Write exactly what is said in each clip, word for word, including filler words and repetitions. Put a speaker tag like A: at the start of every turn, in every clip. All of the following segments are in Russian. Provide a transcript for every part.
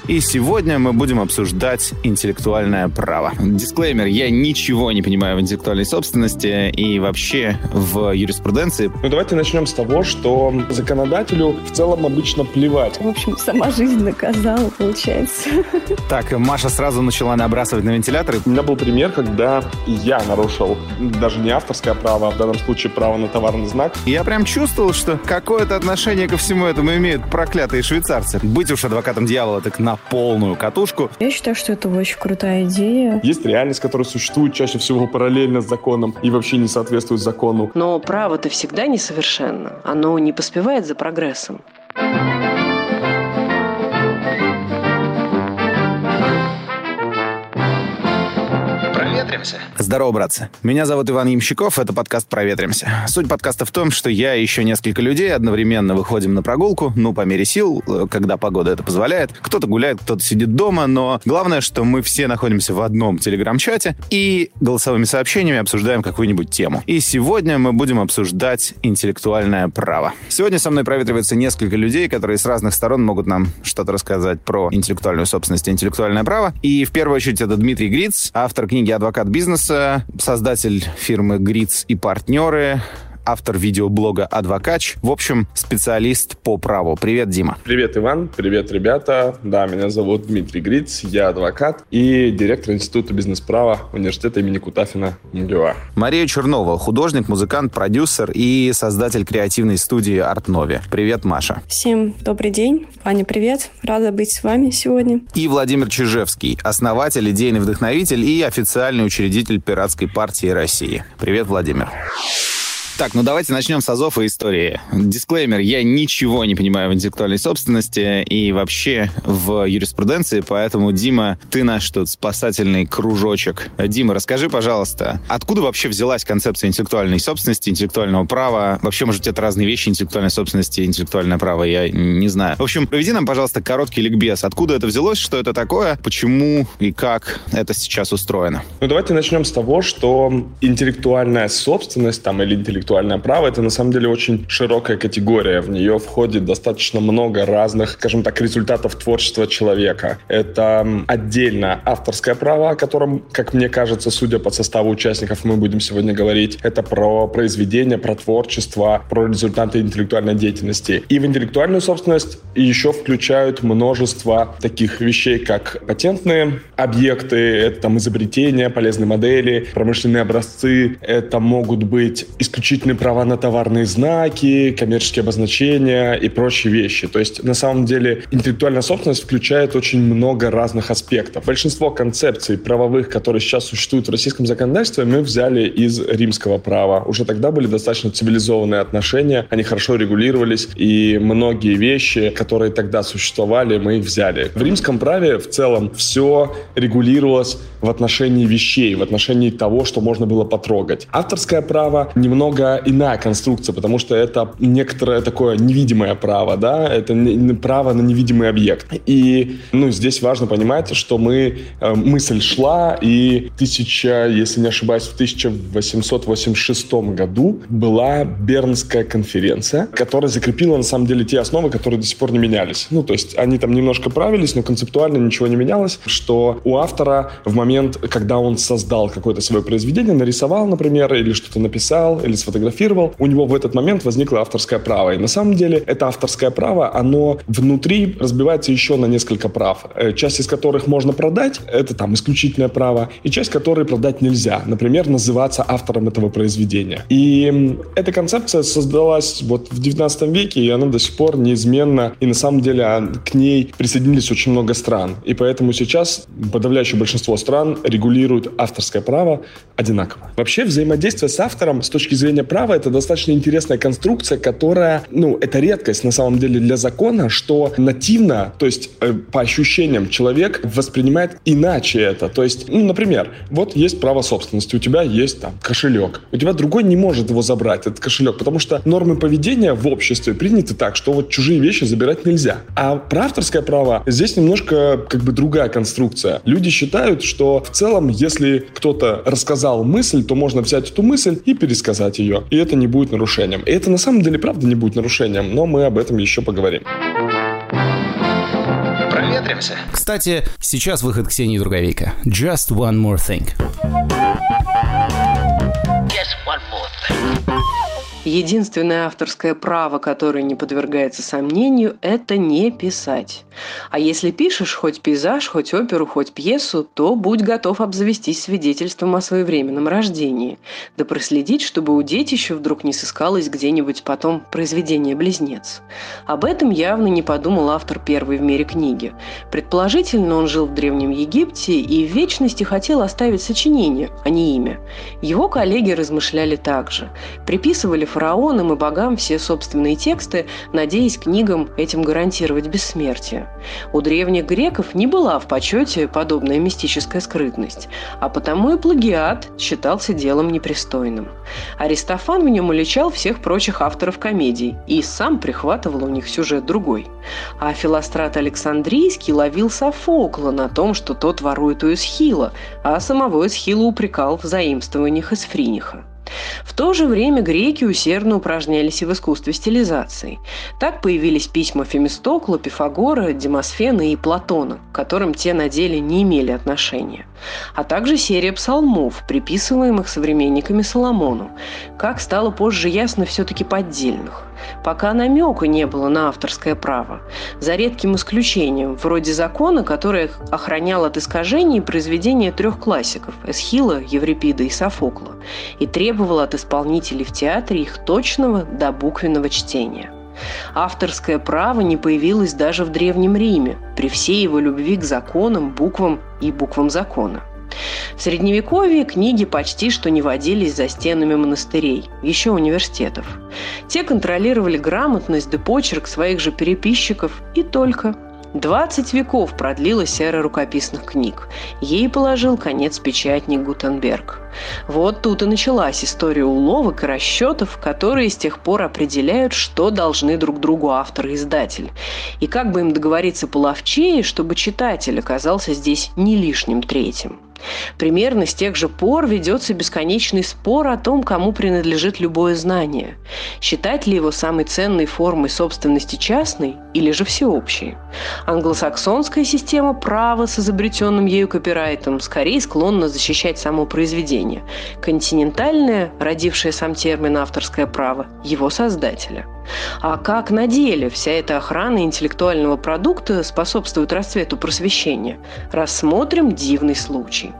A: И сегодня мы будем обсуждать интеллектуальное право. Дисклеймер, я ничего не понимаю в интеллектуальной собственности и вообще в юриспруденции.
B: Ну давайте начнем с того, что законодателю в целом обычно плевать.
C: В общем, сама жизнь наказала, получается.
A: Так, Маша сразу начала набрасывать на вентиляторы.
B: У меня был пример, когда я нарушил даже не авторское право, а в данном случае право на товарный знак.
A: Я прям чувствовал, что какое-то отношение ко всему этому имеют проклятые швейцарцы. Быть уж адвокатом дьявола так на полную катушку.
C: Я считаю, что это очень крутая идея.
B: Есть реальность, которая существует чаще всего параллельно с законом и вообще не соответствует закону.
D: Но право-то всегда несовершенно. Оно не поспевает за прогрессом.
A: Здорово, братцы. Меня зовут Иван Ямщиков, это подкаст «Проветримся». Суть подкаста в том, что я и еще несколько людей одновременно выходим на прогулку, ну, по мере сил, когда погода это позволяет. Кто-то гуляет, кто-то сидит дома, но главное, что мы все находимся в одном телеграм-чате и голосовыми сообщениями обсуждаем какую-нибудь тему. И сегодня мы будем обсуждать интеллектуальное право. Сегодня со мной проветривается несколько людей, которые с разных сторон могут нам что-то рассказать про интеллектуальную собственность и интеллектуальное право. И в первую очередь это Дмитрий Гриц, автор книги «Адвокат бизнеса», создатель фирмы «Гриц и партнеры», автор видеоблога «Адвокач». В общем, специалист по праву. Привет, Дима.
B: Привет, Иван. Привет, ребята. Да, меня зовут Дмитрий Гриц, я адвокат и директор Института бизнес-права Университета имени Кутафина МГУА.
A: Мария Чернова, художник, музыкант, продюсер и создатель креативной студии «Артнови». Привет, Маша.
C: Всем добрый день. Аня, привет. Рада быть с вами сегодня.
A: И Владимир Чижевский, основатель, идейный вдохновитель и официальный учредитель Пиратской партии России. Привет, Владимир. Так, ну давайте начнем с азов и истории. Дисклеймер, я ничего не понимаю в интеллектуальной собственности и вообще в юриспруденции, поэтому, Дима, ты наш тут спасательный кружочек. Дима, расскажи, пожалуйста, откуда вообще взялась концепция интеллектуальной собственности, интеллектуального права? Вообще, может, это разные вещи, интеллектуальная собственность и интеллектуальное право, я не знаю. В общем, проведи нам, пожалуйста, короткий ликбез. Откуда это взялось, что это такое, почему и как это сейчас устроено?
B: Ну давайте начнем с того, что интеллектуальная собственность там, или интеллектуальная Интеллектуальное право — это на самом деле очень широкая категория. В нее входит достаточно много разных, скажем так, результатов творчества человека. Это отдельно авторское право, о котором, как мне кажется, судя по составу участников, мы будем сегодня говорить. Это про произведения, про творчество, про результаты интеллектуальной деятельности. И в интеллектуальную собственность еще включают множество таких вещей, как патентные объекты, это там изобретения, полезные модели, промышленные образцы. Это могут быть исключительно права на товарные знаки, коммерческие обозначения и прочие вещи. То есть, на самом деле, интеллектуальная собственность включает очень много разных аспектов. Большинство концепций правовых, которые сейчас существуют в российском законодательстве, мы взяли из римского права. Уже тогда были достаточно цивилизованные отношения, они хорошо регулировались, и многие вещи, которые тогда существовали, мы их взяли. В римском праве в целом все регулировалось в отношении вещей, в отношении того, что можно было потрогать. Авторское право немного иная конструкция, потому что это некоторое такое невидимое право, да, это не, право на невидимый объект. И, ну, здесь важно понимать, что мы, э, мысль шла, и тысяча, если не ошибаюсь, в тысяча восемьсот восемьдесят шестом году была Бернская конференция, которая закрепила, на самом деле, те основы, которые до сих пор не менялись. Ну, то есть они там немножко правились, но концептуально ничего не менялось, что у автора в момент, когда он создал какое-то свое произведение, нарисовал, например, или что-то написал, или сфотографировал, у него в этот момент возникло авторское право. И на самом деле это авторское право, оно внутри разбивается еще на несколько прав. Часть из которых можно продать, это там исключительное право, и часть, которой продать нельзя. Например, называться автором этого произведения. И эта концепция создалась вот в девятнадцатом веке, и она до сих пор неизменна. И на самом деле к ней присоединились очень много стран. И поэтому сейчас подавляющее большинство стран регулируют авторское право одинаково. Вообще взаимодействие с автором с точки зрения права — это достаточно интересная конструкция, которая, ну, это редкость на самом деле для закона, что нативно, то есть э, по ощущениям человек воспринимает иначе это. То есть, ну, например, вот есть право собственности, у тебя есть там кошелек, у тебя другой не может его забрать, этот кошелек, потому что нормы поведения в обществе приняты так, что вот чужие вещи забирать нельзя. А про авторское право здесь немножко как бы другая конструкция. Люди считают, что в целом, если кто-то рассказал мысль, то можно взять эту мысль и пересказать ее. И это не будет нарушением. И это на самом деле правда не будет нарушением, но мы об этом еще поговорим.
A: Проветримся.
E: Кстати, сейчас выход Ксении Друговейко. Just one more thing.
D: Just one more thing. Единственное авторское право, которое не подвергается сомнению, это не писать. А если пишешь хоть пейзаж, хоть оперу, хоть пьесу, то будь готов обзавестись свидетельством о своевременном рождении, да проследить, чтобы у детища вдруг не сыскалось где-нибудь потом произведение-близнец. Об этом явно не подумал автор первой в мире книги. Предположительно, он жил в Древнем Египте и в вечности хотел оставить сочинение, а не имя. Его коллеги размышляли так же. Приписывали фараонам и богам все собственные тексты, надеясь книгам этим гарантировать бессмертие. У древних греков не была в почете подобная мистическая скрытность, а потому и плагиат считался делом непристойным. Аристофан в нем уличал всех прочих авторов комедий и сам прихватывал у них сюжет другой. А Филострат Александрийский ловил Софокла на том, что тот ворует у Эсхила, а самого Эсхила упрекал в заимствованиях из Фриниха. В то же время греки усердно упражнялись и в искусстве стилизации. Так появились письма Фемистокла, Пифагора, Демосфена и Платона, к которым те на деле не имели отношения. А также серия псалмов, приписываемых современниками Соломону, как стало позже ясно, все-таки поддельных. Пока намека не было на авторское право, за редким исключением, вроде закона, который охранял от искажений произведения трех классиков – Эсхила, Еврипида и Софокла, и требовал от исполнителей в театре их точного до буквенного чтения. Авторское право не появилось даже в Древнем Риме, при всей его любви к законам, буквам и буквам закона. В Средневековье книги почти что не водились за стенами монастырей, еще университетов. Те контролировали грамотность да почерк своих же переписчиков и только. Двадцать веков продлилась эра рукописных книг. Ей положил конец печатник Гутенберг. Вот тут и началась история уловок и расчетов, которые с тех пор определяют, что должны друг другу автор и издатель. И как бы им договориться половчее, чтобы читатель оказался здесь не лишним третьим. Примерно с тех же пор ведется бесконечный спор о том, кому принадлежит любое знание. Считать ли его самой ценной формой собственности частной или же всеобщей? Англосаксонская система права с изобретенным ею копирайтом скорее склонна защищать само произведение. Континентальная, родившая сам термин «авторское право», его создателя. А как на деле вся эта охрана интеллектуального продукта способствует расцвету просвещения? Рассмотрим дивный случай.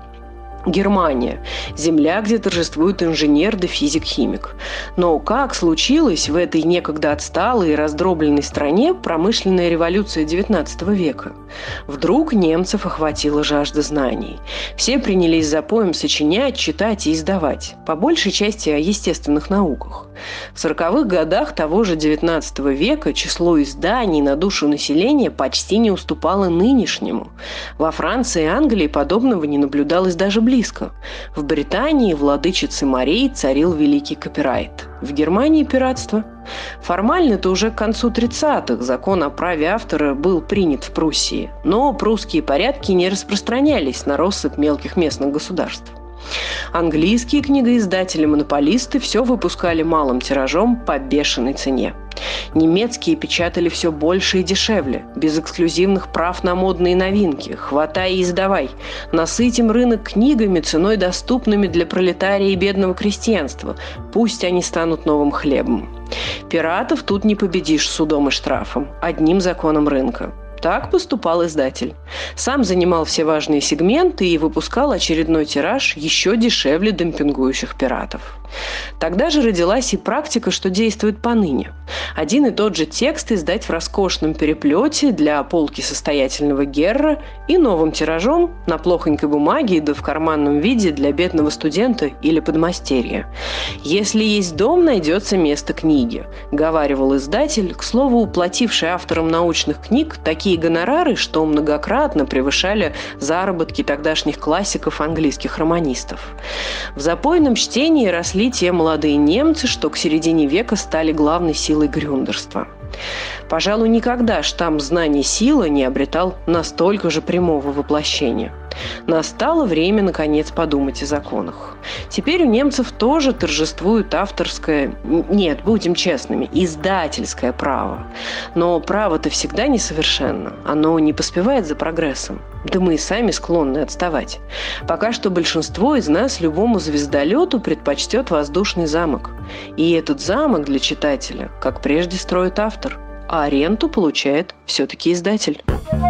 D: Германия – земля, где торжествует инженер да физик-химик. Но как случилась в этой некогда отсталой и раздробленной стране промышленная революция девятнадцатого века? Вдруг немцев охватила жажда знаний. Все принялись за поем сочинять, читать и издавать, по большей части о естественных науках. В сороковых годах того же девятнадцатого века число изданий на душу населения почти не уступало нынешнему. Во Франции и Англии подобного не наблюдалось даже близко. В Британии владычицей морей царил великий копирайт. В Германии пиратство. Формально-то уже к концу тридцатых закон о праве автора был принят в Пруссии, но прусские порядки не распространялись на россыпь мелких местных государств. Английские книгоиздатели-монополисты все выпускали малым тиражом по бешеной цене. Немецкие печатали все больше и дешевле, без эксклюзивных прав на модные новинки. Хватай и издавай. Насытим рынок книгами, ценой доступными для пролетария и бедного крестьянства. Пусть они станут новым хлебом. Пиратов тут не победишь судом и штрафом, одним законом рынка. Так поступал издатель. Сам занимал все важные сегменты и выпускал очередной тираж еще дешевле демпингующих пиратов. Тогда же родилась и практика, что действует поныне. Один и тот же текст издать в роскошном переплете для полки состоятельного герра и новым тиражом на плохонькой бумаге да в карманном виде для бедного студента или подмастерья. «Если есть дом, найдется место книги», — говаривал издатель, к слову, уплативший авторам научных книг такие гонорары, что многократно превышали заработки тогдашних классиков английских романистов. В запойном чтении росли те молодые немцы, что к середине века стали главной силой грюндерства. Пожалуй, никогда штамм знаний сила не обретал настолько же прямого воплощения. Настало время, наконец, подумать о законах. Теперь у немцев тоже торжествует авторское, нет, будем честными, издательское право. Но право-то всегда несовершенно. Оно не поспевает за прогрессом. Да мы и сами склонны отставать. Пока что большинство из нас любому звездолету предпочтет воздушный замок. И этот замок для читателя, как прежде, строит автор. А аренду получает все-таки издатель.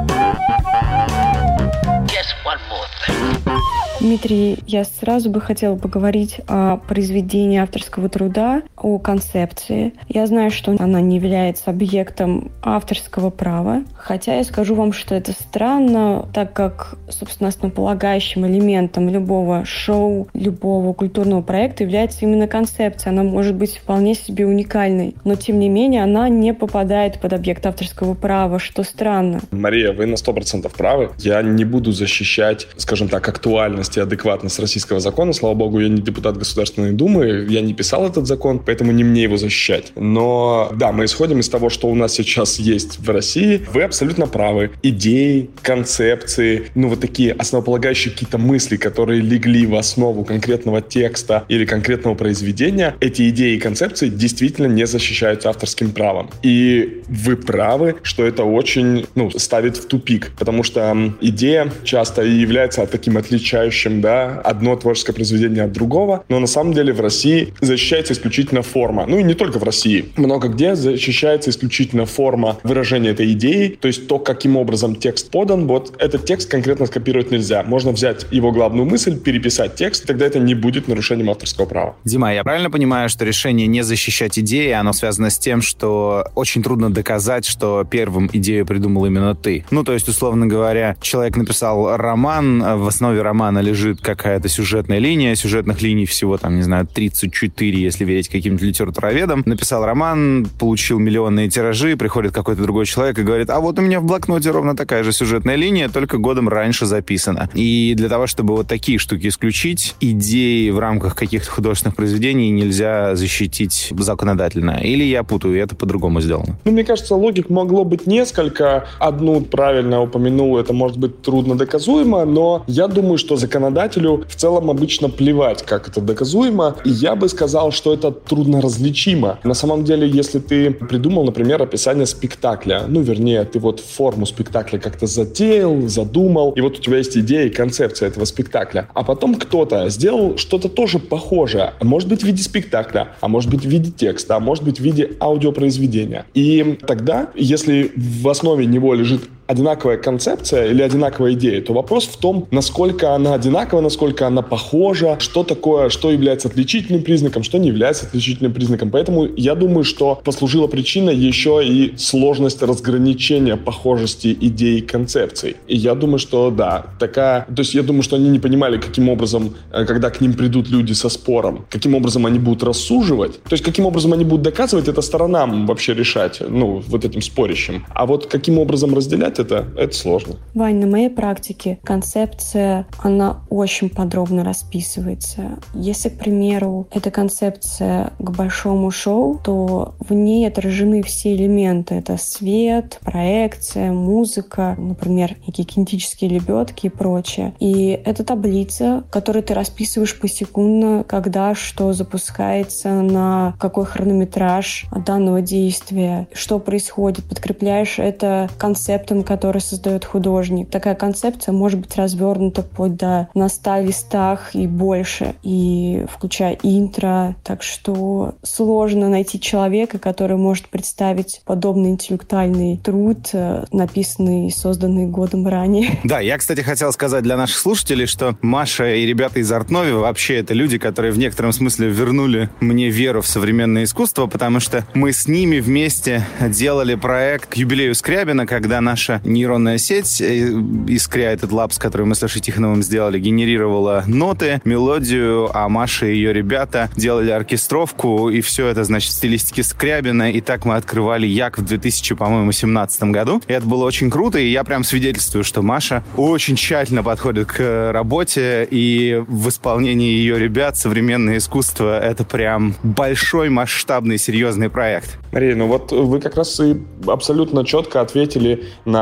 C: Дмитрий, я сразу бы хотела поговорить о произведении авторского труда, о концепции. Я знаю, что она не является объектом авторского права, хотя я скажу вам, что это странно, так как, собственно, основополагающим элементом любого шоу, любого культурного проекта является именно концепция. Она может быть вполне себе уникальной, но, тем не менее, она не попадает под объект авторского права, что странно.
B: Мария, вы на сто процентов правы. Я не буду защищать, скажем так, актуальность и адекватность российского закона. Слава богу, я не депутат Государственной Думы, я не писал этот закон, поэтому не мне его защищать. Но да, мы исходим из того, что у нас сейчас есть в России. Вы абсолютно правы. Идеи, концепции, ну вот такие основополагающие какие-то мысли, которые легли в основу конкретного текста или конкретного произведения, эти идеи и концепции действительно не защищаются авторским правом. И вы правы, что это очень, ну, ставит в тупик, потому что идея часто и является таким отличающим, да, одно творческое произведение от другого, но на самом деле в России защищается исключительно форма. Ну и не только в России. Много где защищается исключительно форма выражения этой идеи, то есть то, каким образом текст подан, вот этот текст конкретно скопировать нельзя. Можно взять его главную мысль, переписать текст, и тогда это не будет нарушением авторского права.
A: Дима, я правильно понимаю, что решение не защищать идеи, оно связано с тем, что очень трудно доказать, что первым идею придумал именно ты? Ну, то есть, условно говоря, человек написал роман, в основе романа лежит какая-то сюжетная линия, сюжетных линий всего, там, не знаю, тридцать четыре, если верить каким-то литературоведам. Написал роман, получил миллионные тиражи, приходит какой-то другой человек и говорит: а вот у меня в блокноте ровно такая же сюжетная линия, только годом раньше записана. И для того, чтобы вот такие штуки исключить, идеи в рамках каких-то художественных произведений нельзя защитить законодательно. Или я путаю, и это по-другому сделано?
B: Ну, мне кажется, логик могло быть несколько. Одну правильно упомянул, это может быть трудно доказуемо, но я думаю, что законодателю в целом обычно плевать, как это доказуемо, и я бы сказал, что это трудно различимо. На самом деле, если ты придумал, например, описание спектакля, ну, вернее, ты вот форму спектакля как-то затеял, задумал, и вот у тебя есть идея и концепция этого спектакля, а потом кто-то сделал что-то тоже похожее, может быть, в виде спектакля, а может быть, в виде текста, а может быть, в виде аудиопроизведения. И тогда, если в основе него лежит одинаковая концепция или одинаковая идея, то вопрос в том, насколько она одинакова, насколько она похожа, что такое, что является отличительным признаком, что не является отличительным признаком. Поэтому я думаю, что послужила причина еще и сложность разграничения похожести идей и концепций. И я думаю, что да, такая... То есть я думаю, что они не понимали, каким образом, когда к ним придут люди со спором, каким образом они будут рассуживать. То есть каким образом они будут доказывать, это сторонам вообще решать, ну, вот этим спорящим. А вот каким образом разделять это, это сложно.
C: Вань, на моей практике концепция, она очень подробно расписывается. Если, к примеру, эта концепция к большому шоу, то в ней отражены все элементы. Это свет, проекция, музыка, например, некие кинетические лебедки и прочее. И это таблица, которую ты расписываешь посекундно, когда что запускается, на какой хронометраж данного действия, что происходит. Подкрепляешь это концептом, который создает художник. Такая концепция может быть развернута вплоть до на ста листах и больше, и включая интро. Так что сложно найти человека, который может представить подобный интеллектуальный труд, написанный и созданный годом ранее.
A: Да, я, кстати, хотел сказать для наших слушателей, что Маша и ребята из Артнови вообще это люди, которые в некотором смысле вернули мне веру в современное искусство, потому что мы с ними вместе делали проект к юбилею Скрябина, когда наша нейронная сеть, Искря, этот лапс, который мы с Лешей Тихоновым сделали, генерировала ноты, мелодию, а Маша и ее ребята делали оркестровку, и все это, значит, в стилистике Скрябина, и так мы открывали Як в две тысячи семнадцатом году. И это было очень круто, и я прям свидетельствую, что Маша очень тщательно подходит к работе, и в исполнении ее ребят современное искусство — это прям большой, масштабный, серьезный проект.
B: Мария, ну вот вы как раз и абсолютно четко ответили на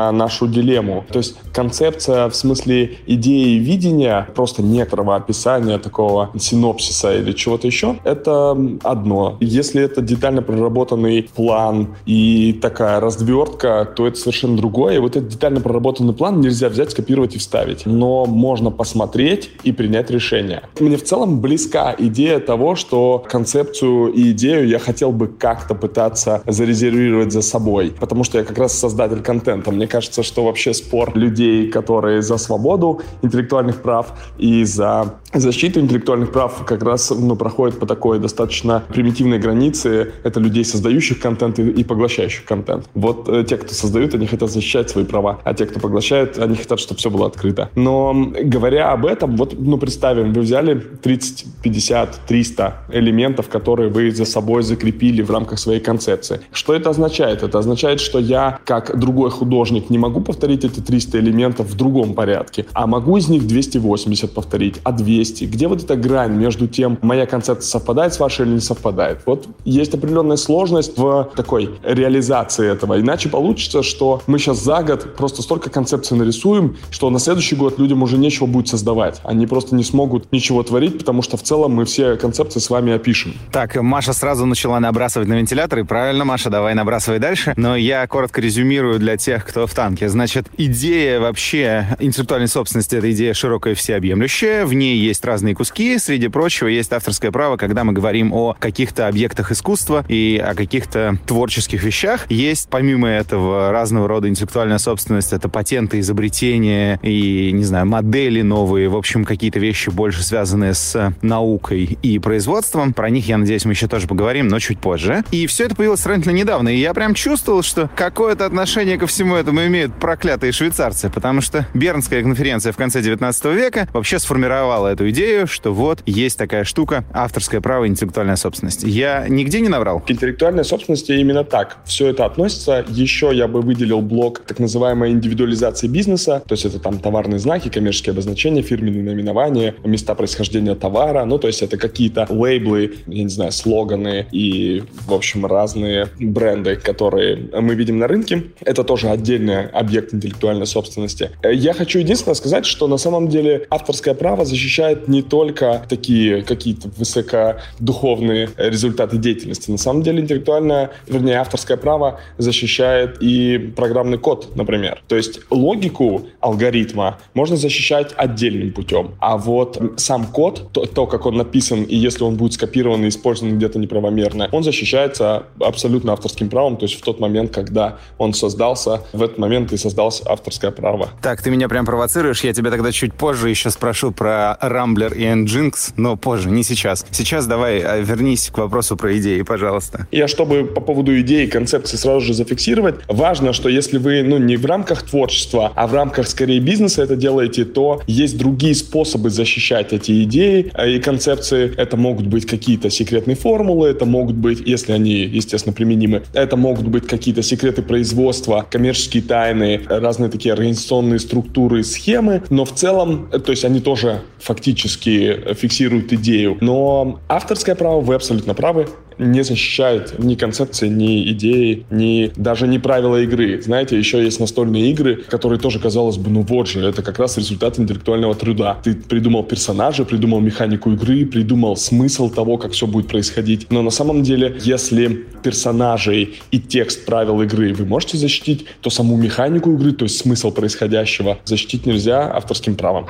B: на нашу дилемму. То есть концепция в смысле идеи и видения, просто некоторого описания, такого синопсиса или чего-то еще, это одно. Если это детально проработанный план и такая развертка, то это совершенно другое. И вот этот детально проработанный план нельзя взять, скопировать и вставить. Но можно посмотреть и принять решение. Мне в целом близка идея того, что концепцию и идею я хотел бы как-то пытаться зарезервировать за собой, потому что я как раз создатель контента. Мне кажется, что вообще спор людей, которые за свободу интеллектуальных прав и за защиту интеллектуальных прав, как раз ну, проходит по такой достаточно примитивной границе. Это людей, создающих контент и, и поглощающих контент. Вот э, те, кто создают, они хотят защищать свои права, а те, кто поглощает, они хотят, чтобы все было открыто. Но говоря об этом, вот ну, представим, вы взяли тридцать, пятьдесят, триста элементов, которые вы за собой закрепили в рамках своей концепции. Что это означает? Это означает, что я, как другой художник, не могу повторить эти триста элементов в другом порядке, а могу из них двести восемьдесят повторить, а двести. Где вот эта грань между тем, моя концепция совпадает с вашей или не совпадает? Вот есть определенная сложность в такой реализации этого. Иначе получится, что мы сейчас за год просто столько концепций нарисуем, что на следующий год людям уже нечего будет создавать. Они просто не смогут ничего творить, потому что в целом мы все концепции с вами опишем.
A: Так, Маша сразу начала набрасывать на вентилятор, и правильно, Маша, давай набрасывай дальше. Но я коротко резюмирую для тех, кто в танке. Значит, идея вообще интеллектуальной собственности — это идея широкая и всеобъемлющая. В ней есть разные куски. Среди прочего, есть авторское право, когда мы говорим о каких-то объектах искусства и о каких-то творческих вещах. Есть, помимо этого, разного рода интеллектуальная собственность. Это патенты, изобретения и, не знаю, модели новые. В общем, какие-то вещи больше связанные с наукой и производством. Про них, я надеюсь, мы еще тоже поговорим, но чуть позже. И все это появилось сравнительно недавно. И я прям чувствовал, что какое-то отношение ко всему этому имеют проклятые швейцарцы. Потому что Бернская конференция в конце девятнадцатого века вообще сформировала эту идею, что вот есть такая штука — авторское право и интеллектуальная собственность. Я нигде не наврал?
B: К интеллектуальной собственности именно так. Все это относится. Еще я бы выделил блок так называемой индивидуализации бизнеса. То есть это там товарные знаки, коммерческие обозначения, фирменные наименования, места происхождения товара. Ну, то есть это какие-то лейблы, я не знаю, слоганы и, в общем, разные бренды, которые мы видим на рынке. Это тоже отдельный объект интеллектуальной собственности. Я хочу единственное сказать, что на самом деле авторское право защищает не только такие какие-то высокодуховные результаты деятельности. На самом деле интеллектуальное, вернее, авторское право защищает и программный код, например. То есть логику алгоритма можно защищать отдельным путем. А вот сам код, то, то как он написан, и если он будет скопирован и использован где-то неправомерно, он защищается абсолютно авторским правом. То есть в тот момент, когда он создался, в этот момент и создалось авторское право.
A: Так, ты меня прям провоцируешь. Я тебя тогда чуть позже еще спрошу про Рамблер и Nginx, но позже, не сейчас. Сейчас давай вернись к вопросу про идеи, пожалуйста.
B: Я, чтобы по поводу идеи и концепции сразу же зафиксировать, важно, что если вы, ну, не в рамках творчества, а в рамках, скорее, бизнеса это делаете, то есть другие способы защищать эти идеи и концепции. Это могут быть какие-то секретные формулы, это могут быть, если они, естественно, применимы, это могут быть какие-то секреты производства, коммерческие тайны, разные такие организационные структуры, схемы, но в целом, то есть они тоже фактически фиксируют идею. Но авторское право, вы абсолютно правы, не защищает ни концепции, ни идеи, ни даже не правила игры. Знаете, еще есть настольные игры, которые тоже, казалось бы, ну вот же, это как раз результат интеллектуального труда. Ты придумал персонажа, придумал механику игры, придумал смысл того, как все будет происходить. Но на самом деле, если персонажей и текст правил игры вы можете защитить, то саму механику игры, то есть смысл происходящего, защитить нельзя авторским правом.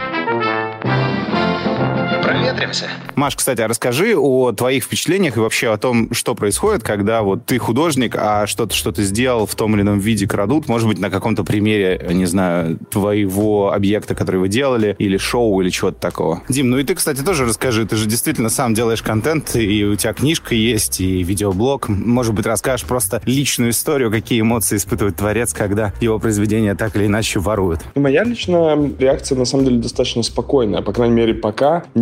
A: Проветримся. Маш, кстати, а расскажи о твоих впечатлениях и вообще о том, что происходит, когда вот ты художник, а что-то, что ты сделал в том или ином виде, крадут. Может быть, на каком-то примере, не знаю, твоего объекта, который вы делали, или шоу, или чего-то такого. Дим, ну и ты, кстати, тоже расскажи. Ты же действительно сам делаешь контент, и у тебя книжка есть, и видеоблог. Может быть, расскажешь просто личную историю, какие эмоции испытывает творец, когда его произведения так или иначе воруют.
B: Моя личная реакция, на самом деле, достаточно спокойная. По крайней мере, пока никто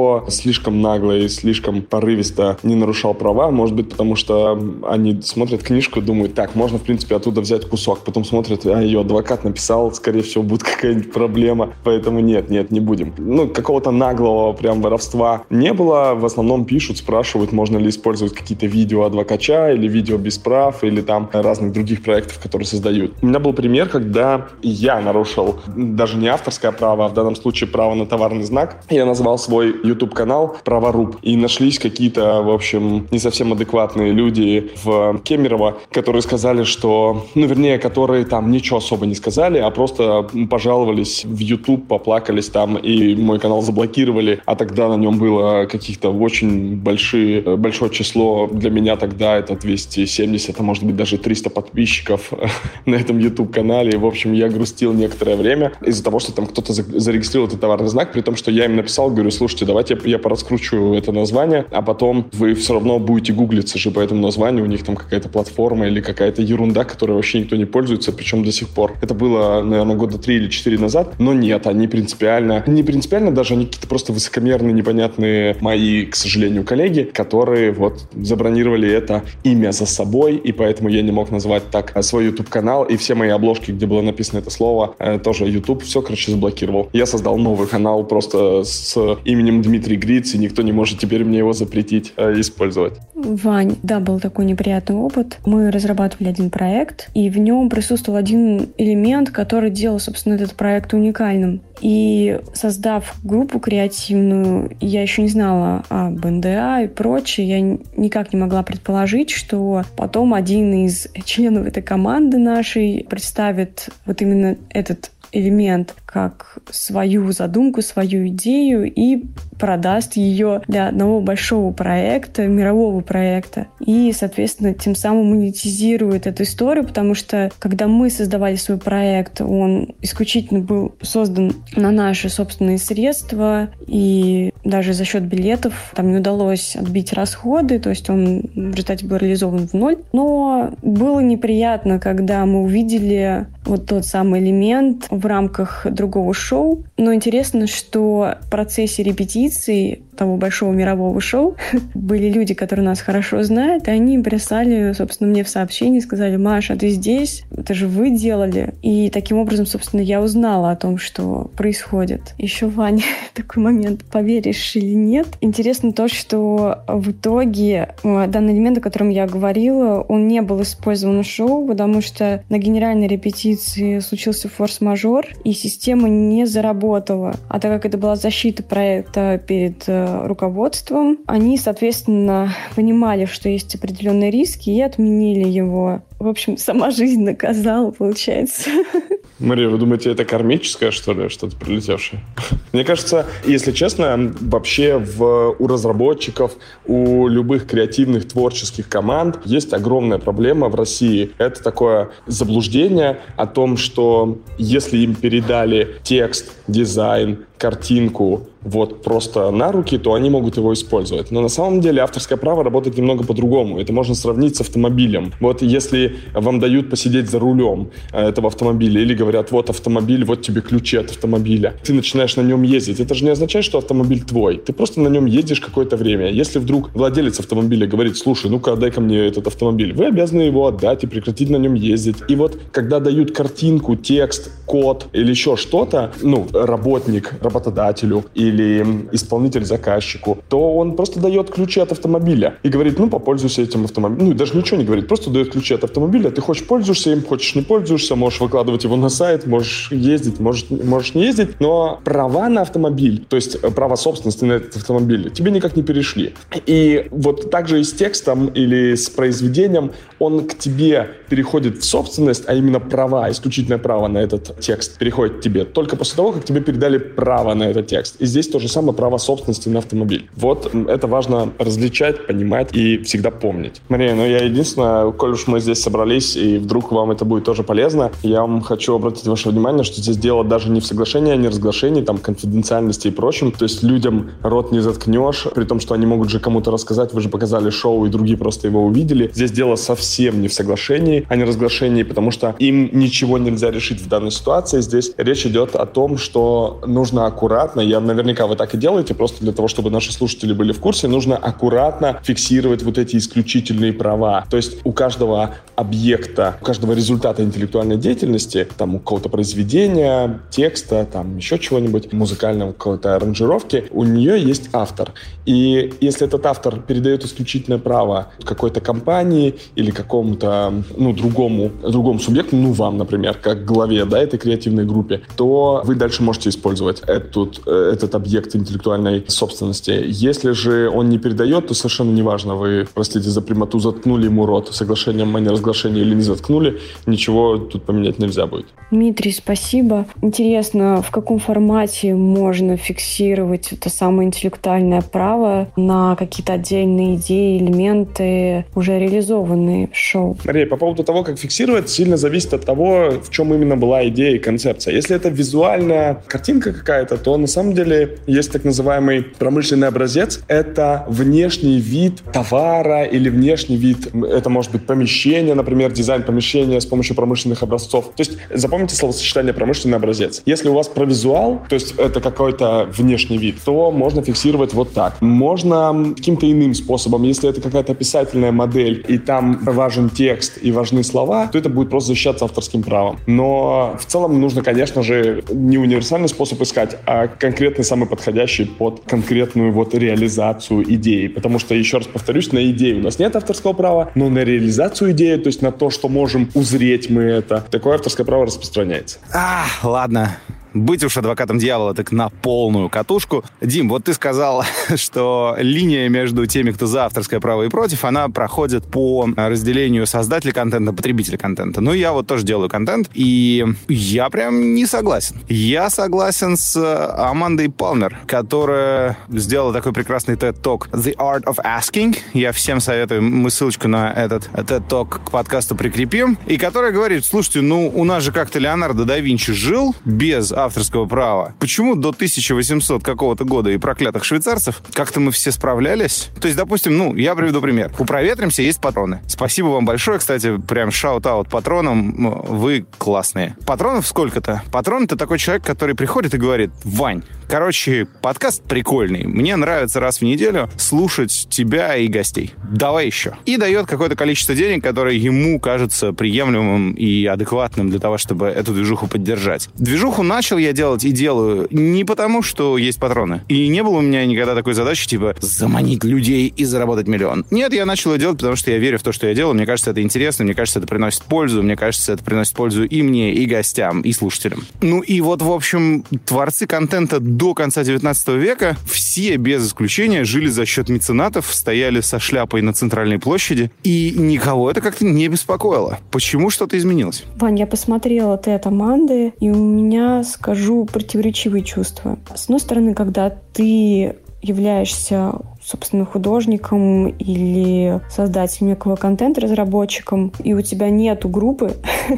B: никто слишком нагло и слишком порывисто не нарушал права. Может быть, потому что они смотрят книжку и думают, так, можно, в принципе, оттуда взять кусок. Потом смотрят, а ее адвокат написал, скорее всего, будет какая-нибудь проблема. Поэтому нет, нет, не будем. Ну, какого-то наглого прям воровства не было. В основном пишут, спрашивают, можно ли использовать какие-то видео адвокача или видео без прав, или там разных других проектов, которые создают. У меня был пример, когда я нарушил даже не авторское право, а в данном случае право на товарный знак. Я назвал свой YouTube-канал «Праворуб». И нашлись какие-то, в общем, не совсем адекватные люди в Кемерово, которые сказали, что... Ну, вернее, которые там ничего особо не сказали, а просто пожаловались в YouTube, поплакались там, и мой канал заблокировали. А тогда на нем было каких-то очень большие, большое число. Для меня тогда это двести семьдесят, а может быть даже триста подписчиков на этом YouTube-канале. И, в общем, я грустил некоторое время из-за того, что там кто-то зарегистрировал этот товарный знак, при том, что я им написал, говорю, слушайте, давайте я пораскручу это название, а потом вы все равно будете гуглиться же по этому названию, у них там какая-то платформа или какая-то ерунда, которой вообще никто не пользуется, причем до сих пор. Это было, наверное, года три или четыре назад, но нет, они принципиально, не принципиально даже, они какие-то просто высокомерные, непонятные мои, к сожалению, коллеги, которые вот забронировали это имя за собой, и поэтому я не мог назвать так свой YouTube-канал, и все мои обложки, где было написано это слово, тоже YouTube, все, короче, заблокировал. Я создал новый канал просто с именем Дмитрий Гриц, и никто не может теперь мне его запретить э, использовать.
C: Вань, да, был такой неприятный опыт. Мы разрабатывали один проект, и в нем присутствовал один элемент, который делал, собственно, этот проект уникальным. И создав группу креативную, я еще не знала об эн дэ а и прочее, я никак не могла предположить, что потом один из членов этой команды нашей представит вот именно этот элемент как свою задумку, свою идею и продаст ее для одного большого проекта, мирового проекта. И, соответственно, тем самым монетизирует эту историю, потому что, когда мы создавали свой проект, он исключительно был создан на наши собственные средства, и даже за счет билетов там не удалось отбить расходы, то есть он в результате был реализован в ноль. Но было неприятно, когда мы увидели вот тот самый элемент в рамках другого шоу. Но интересно, что в процессе репетиции того большого мирового шоу были люди, которые нас хорошо знают, и они прислали, собственно, мне в сообщении, сказали: Маша, ты здесь? Это же вы делали. И таким образом, собственно, я узнала о том, что происходит. Еще, Ваня, такой момент, поверишь или нет. Интересно то, что в итоге данный элемент, о котором я говорила, он не был использован в шоу, потому что на генеральной репетиции случился форс-мажор, и система не заработала. А так как это была защита проекта перед руководством, они, соответственно, понимали, что есть определенные риски, и отменили его. В общем, сама жизнь наказала, получается.
B: Мария, вы думаете, это кармическое, что ли, что-то прилетевшее? Мне кажется, если честно, вообще в, у разработчиков, у любых креативных, творческих команд есть огромная проблема в России. Это такое заблуждение о том, что если им передали текст, дизайн, картинку вот просто на руки, то они могут его использовать. Но на самом деле авторское право работает немного по-другому. Это можно сравнить с автомобилем. Вот если вам дают посидеть за рулем этого автомобиля или говорят, вот автомобиль, вот тебе ключи от автомобиля, ты начинаешь на нем ездить. Это же не означает, что автомобиль твой. Ты просто на нем ездишь какое-то время. Если вдруг владелец автомобиля говорит: слушай, ну-ка отдай ко мне этот автомобиль, вы обязаны его отдать и прекратить на нем ездить. И вот когда дают картинку, текст, код или еще что-то, ну, работник работодателю или исполнитель заказчику, то он просто дает ключи от автомобиля и говорит: ну, попользуйся этим автомобилем. Ну, и даже ничего не говорит, просто дает ключи от автомобиля. Ты хочешь — пользуешься им, хочешь — не пользуешься, можешь выкладывать его на сайт, можешь ездить, можешь, можешь не ездить, но права на автомобиль, то есть право собственности на этот автомобиль, тебе никак не перешли. И вот так же и с текстом или с произведением, он к тебе переходит в собственность, а именно права, исключительное право на этот текст переходит к тебе только после того, как тебе передали право на этот текст. И здесь то же самое право собственности на автомобиль. Вот это важно различать, понимать и всегда помнить. Мария, ну я единственное, коль уж мы здесь собрались, и вдруг вам это будет тоже полезно, я вам хочу обратить ваше внимание, что здесь дело даже не в соглашении, а не разглашении, там, конфиденциальности и прочем. То есть людям рот не заткнешь, при том, что они могут же кому-то рассказать, вы же показали шоу, и другие просто его увидели. Здесь дело совсем не в соглашении, а не разглашении, потому что им ничего нельзя решить в данной ситуации. Здесь речь идет о том, что нужно нужно аккуратно, я наверняка вы так и делаете, просто для того, чтобы наши слушатели были в курсе, нужно аккуратно фиксировать вот эти исключительные права. То есть у каждого объекта, у каждого результата интеллектуальной деятельности, там у какого-то произведения, текста, там еще чего-нибудь, музыкального какой-то аранжировки, у нее есть автор. И если этот автор передает исключительное право какой-то компании или какому-то, ну, другому, другому субъекту, ну, вам, например, как главе, да, этой креативной группе, то вы дальше можете использовать этот, этот объект интеллектуальной собственности. Если же он не передает, то совершенно неважно, вы, простите за прямоту, заткнули ему рот соглашением о неразглашении или не заткнули, ничего тут поменять нельзя будет.
C: Дмитрий, спасибо. Интересно, в каком формате можно фиксировать это самое интеллектуальное право на какие-то отдельные идеи, элементы, уже реализованные в шоу?
B: Мария, по поводу того, как фиксировать, сильно зависит от того, в чем именно была идея и концепция. Если это визуальная картинка какая-то, то на самом деле есть так называемый промышленный образец. Это внешний вид товара или внешний вид, это может быть помещение, например, дизайн помещения с помощью промышленных образцов. То есть запомните словосочетание «промышленный образец». Если у вас про визуал, то есть это какой-то внешний вид, то можно фиксировать вот так. Можно каким-то иным способом. Если это какая-то описательная модель, и там важен текст и важны слова, то это будет просто защищаться авторским правом. Но в целом нужно, конечно же, не универсальный способ искать, а конкретный, самый подходящий под конкретную вот реализацию идеи. Потому что, еще раз повторюсь, на идею у нас нет авторского права, но на реализацию идеи, то есть на то, что можем узреть мы это, такое авторское право распространяется.
A: А, ладно. Быть уж адвокатом дьявола так на полную катушку. Дим, вот ты сказал, что линия между теми, кто за авторское право и против, она проходит по разделению создателя контента, потребителя контента. Ну, я вот тоже делаю контент, и я прям не согласен. Я согласен с Амандой Палмер, которая сделала такой прекрасный TED-Talk The Art of Asking. Я всем советую, мы ссылочку на этот TED-Talk к подкасту прикрепим. И которая говорит, слушайте, ну, у нас же как-то Леонардо да Винчи жил без авторского права. Почему до тысяча восемьсот какого-то года и проклятых швейцарцев как-то мы все справлялись? То есть, допустим, ну, я приведу пример. У «Проветримся» есть патроны. Спасибо вам большое, кстати, прям шаут-аут патронам. Вы классные. Патронов сколько-то? Патрон — это такой человек, который приходит и говорит: Вань, короче, подкаст прикольный. Мне нравится раз в неделю слушать тебя и гостей. Давай еще. И дает какое-то количество денег, которое ему кажется приемлемым и адекватным для того, чтобы эту движуху поддержать. Движуху начал я делать и делаю не потому, что есть патроны. И не было у меня никогда такой задачи, типа, заманить людей и заработать миллион. Нет, я начал ее делать, потому что я верю в то, что я делаю. Мне кажется, это интересно, мне кажется, это приносит пользу. Мне кажется, это приносит пользу и мне, и гостям, и слушателям. Ну и вот, в общем, творцы контента до конца девятнадцатого века все, без исключения, жили за счет меценатов, стояли со шляпой на центральной площади, и никого это как-то не беспокоило. Почему что-то изменилось?
C: Вань, я посмотрела «Тед Аманды», и у меня, скажу, противоречивые чувства. С одной стороны, когда ты являешься, собственно, художником или создателем некого контента, разработчиком, и у тебя нету группы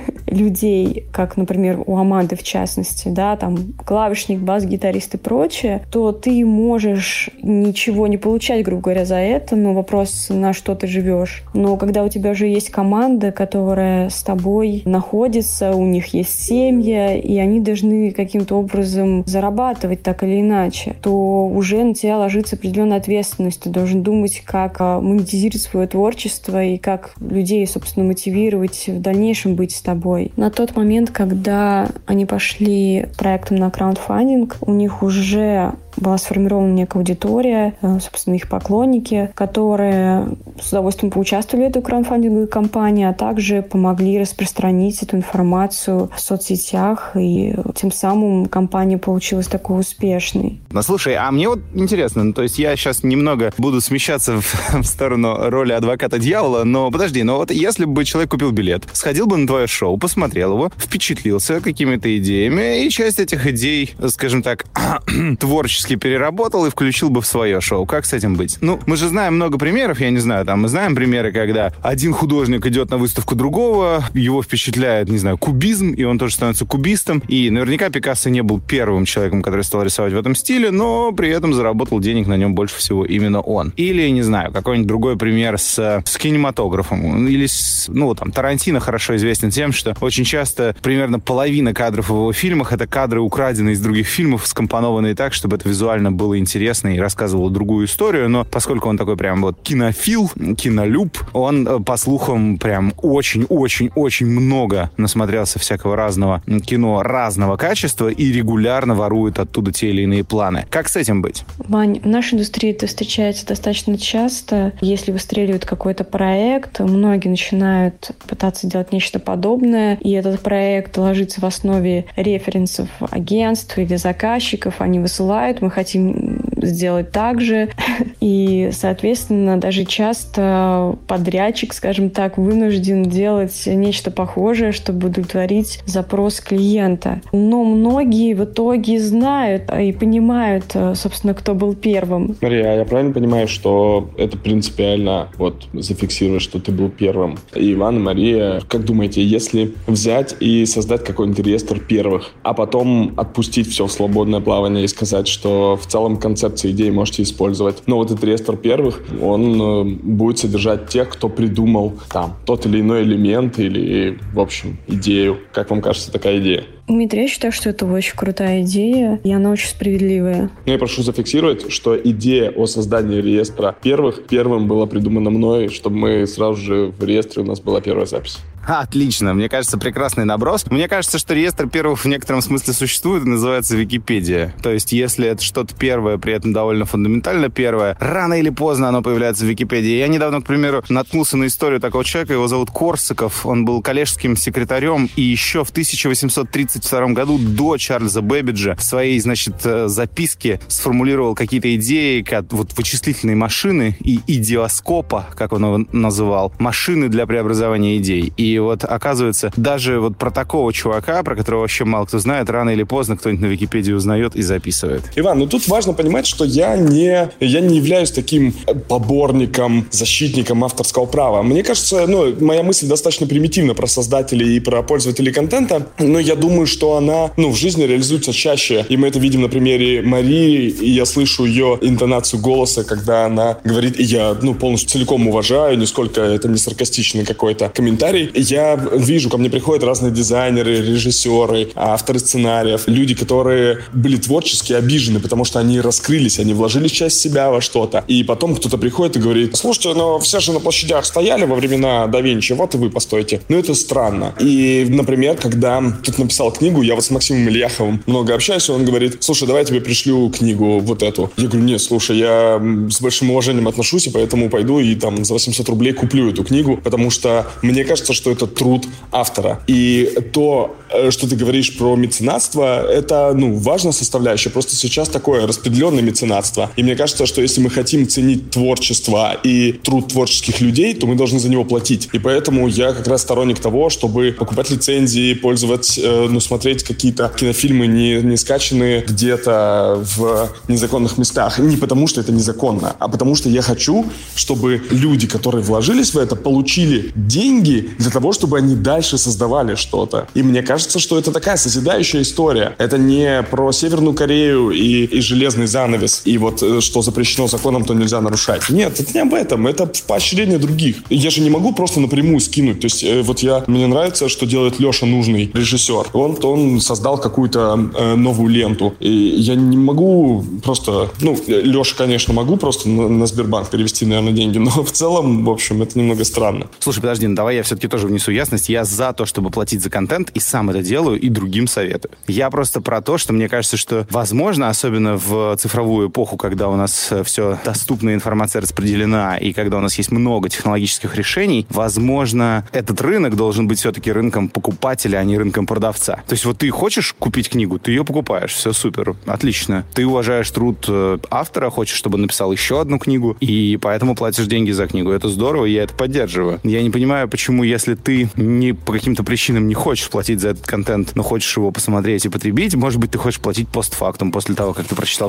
C: людей, как, например, у Аманды в частности, да, там клавишник, бас-гитарист и прочее, то ты можешь ничего не получать, грубо говоря, за это, но вопрос, на что ты живешь. Но когда у тебя уже есть команда, которая с тобой находится, у них есть семья, и они должны каким-то образом зарабатывать так или иначе, то уже на тебя ложится определенная ответственность. Ты должен думать, как монетизировать свое творчество и как людей, собственно, мотивировать в дальнейшем быть с тобой. На тот момент, когда они пошли проектом на краундфандинг, у них уже была сформирована некая аудитория, собственно, их поклонники, которые с удовольствием поучаствовали в этой краундфандинговой кампании, а также помогли распространить эту информацию в соцсетях, и тем самым кампания получилась такой успешной.
A: Ну, слушай, а мне вот интересно, ну, то есть я сейчас немного буду смещаться в, в сторону роли адвоката дьявола, но подожди, но вот если бы человек купил билет, сходил бы на твое шоу, посмотрел его, впечатлился какими-то идеями, и часть этих идей, скажем так, творческих, технически переработал и включил бы в свое шоу. Как с этим быть? Ну, мы же знаем много примеров, я не знаю, там мы знаем примеры, когда один художник идет на выставку другого, его впечатляет, не знаю, кубизм, и он тоже становится кубистом. И наверняка Пикассо не был первым человеком, который стал рисовать в этом стиле, но при этом заработал денег на нем больше всего именно он. Или, не знаю, какой-нибудь другой пример с, с кинематографом. Или, с, ну, там, Тарантино хорошо известен тем, что очень часто примерно половина кадров в его фильмах — это кадры, украденные из других фильмов, скомпонованные так, чтобы это визуально было интересно и рассказывало другую историю. Но поскольку он такой прям вот кинофил, кинолюб, он, по слухам, прям очень-очень-очень много насмотрелся всякого разного кино разного качества и регулярно ворует оттуда те или иные планы. Как с этим быть?
C: Вань, в нашей индустрии это встречается достаточно часто. Если выстреливает какой-то проект, многие начинают пытаться делать нечто подобное, и этот проект ложится в основе референсов агентств или заказчиков. Они высылают, мы хотим сделать так же. И, соответственно, даже часто подрядчик, скажем так, вынужден делать нечто похожее, чтобы удовлетворить запрос клиента. Но многие в итоге знают и понимают, собственно, кто был первым.
B: Мария, я правильно понимаю, что это принципиально вот зафиксировать, что ты был первым? И Иван, и Мария, как думаете, если взять и создать какой-нибудь реестр первых, а потом отпустить все в свободное плавание и сказать, что в целом концепции идеи можете использовать, но вот этот реестр первых, он э, будет содержать тех, кто придумал там тот или иной элемент или, в общем, идею. Как вам кажется такая идея?
C: Дмитрий, я считаю, что это очень крутая идея, и она очень справедливая.
B: Ну, я прошу зафиксировать, что идея о создании реестра первых первым была придумана мной, чтобы мы сразу же в реестре у нас была первая запись.
A: Отлично. Мне кажется, прекрасный наброс. Мне кажется, что реестр первых в некотором смысле существует и называется Википедия. То есть, если это что-то первое, при этом довольно фундаментально первое, рано или поздно оно появляется в Википедии. Я недавно, к примеру, наткнулся на историю такого человека, его зовут Корсаков. Он был коллежским секретарем, и еще в тысяча восемьсот тридцать втором году, до Чарльза Бэббиджа, в своей, значит, записке сформулировал какие-то идеи, как вот вычислительные машины и идеоскопа, как он его называл, машины для преобразования идей. И И вот, оказывается, даже вот про такого чувака, про которого вообще мало кто знает, рано или поздно кто-нибудь на Википедии узнает и записывает.
B: Иван, ну тут важно понимать, что я не, я не являюсь таким поборником, защитником авторского права. Мне кажется, ну, моя мысль достаточно примитивна про создателей и про пользователей контента, но я думаю, что она, ну, в жизни реализуется чаще. И мы это видим на примере Марии, и я слышу ее интонацию голоса, когда она говорит, и я, ну, полностью целиком уважаю, нисколько это не саркастичный какой-то комментарий. Я вижу, ко мне приходят разные дизайнеры, режиссеры, авторы сценариев, люди, которые были творчески обижены, потому что они раскрылись, они вложили часть себя во что-то. И потом кто-то приходит и говорит, слушайте, ну все же на площадях стояли во времена да Винчи, вот и вы постойте. Ну это странно. И, например, когда тут написал книгу, я вот с Максимом Ильяховым много общаюсь, и он говорит, слушай, давай я тебе пришлю книгу вот эту. Я говорю, нет, слушай, я с большим уважением отношусь, и поэтому пойду и там за восемьсот рублей куплю эту книгу, потому что мне кажется, что это труд автора. И то, что ты говоришь про меценатство, это, ну, важная составляющая. Просто сейчас такое распределенное меценатство. И мне кажется, что если мы хотим ценить творчество и труд творческих людей, то мы должны за него платить. И поэтому я как раз сторонник того, чтобы покупать лицензии, пользоваться, э, ну, смотреть какие-то кинофильмы, не, не скачанные где-то в незаконных местах. Не потому, что это незаконно, а потому, что я хочу, чтобы люди, которые вложились в это, получили деньги для того, чтобы они дальше создавали что-то. И мне кажется, что это такая созидающая история. Это не про Северную Корею и, и железный занавес, и вот что запрещено законом, то нельзя нарушать. Нет, это не об этом, это в поощрение других. Я же не могу просто напрямую скинуть. То есть э, вот я, мне нравится, что делает Леша Нужный, режиссер. Он, он создал какую-то э, новую ленту. И я не могу просто... Ну, Леша, конечно, могу просто на, на Сбербанк перевести, наверное, деньги, но в целом, в общем, это немного странно.
A: Слушай, подожди, ну давай я все-таки тоже внесу ясность. Я за то, чтобы платить за контент, и сам это делаю, и другим советую. Я просто про то, что мне кажется, что возможно, особенно в цифровую эпоху, когда у нас все доступная информация распределена, и когда у нас есть много технологических решений, возможно, этот рынок должен быть все-таки рынком покупателя, а не рынком продавца. То есть вот ты хочешь купить книгу, ты ее покупаешь, все супер, отлично. Ты уважаешь труд автора, хочешь, чтобы он написал еще одну книгу, и поэтому платишь деньги за книгу. Это здорово, я это поддерживаю. Я не понимаю, почему, если ты не по каким-то причинам не хочешь платить за этот контент, но хочешь его посмотреть и потребить, может быть, ты хочешь платить постфактум после того, как ты прочитал книгу, потому что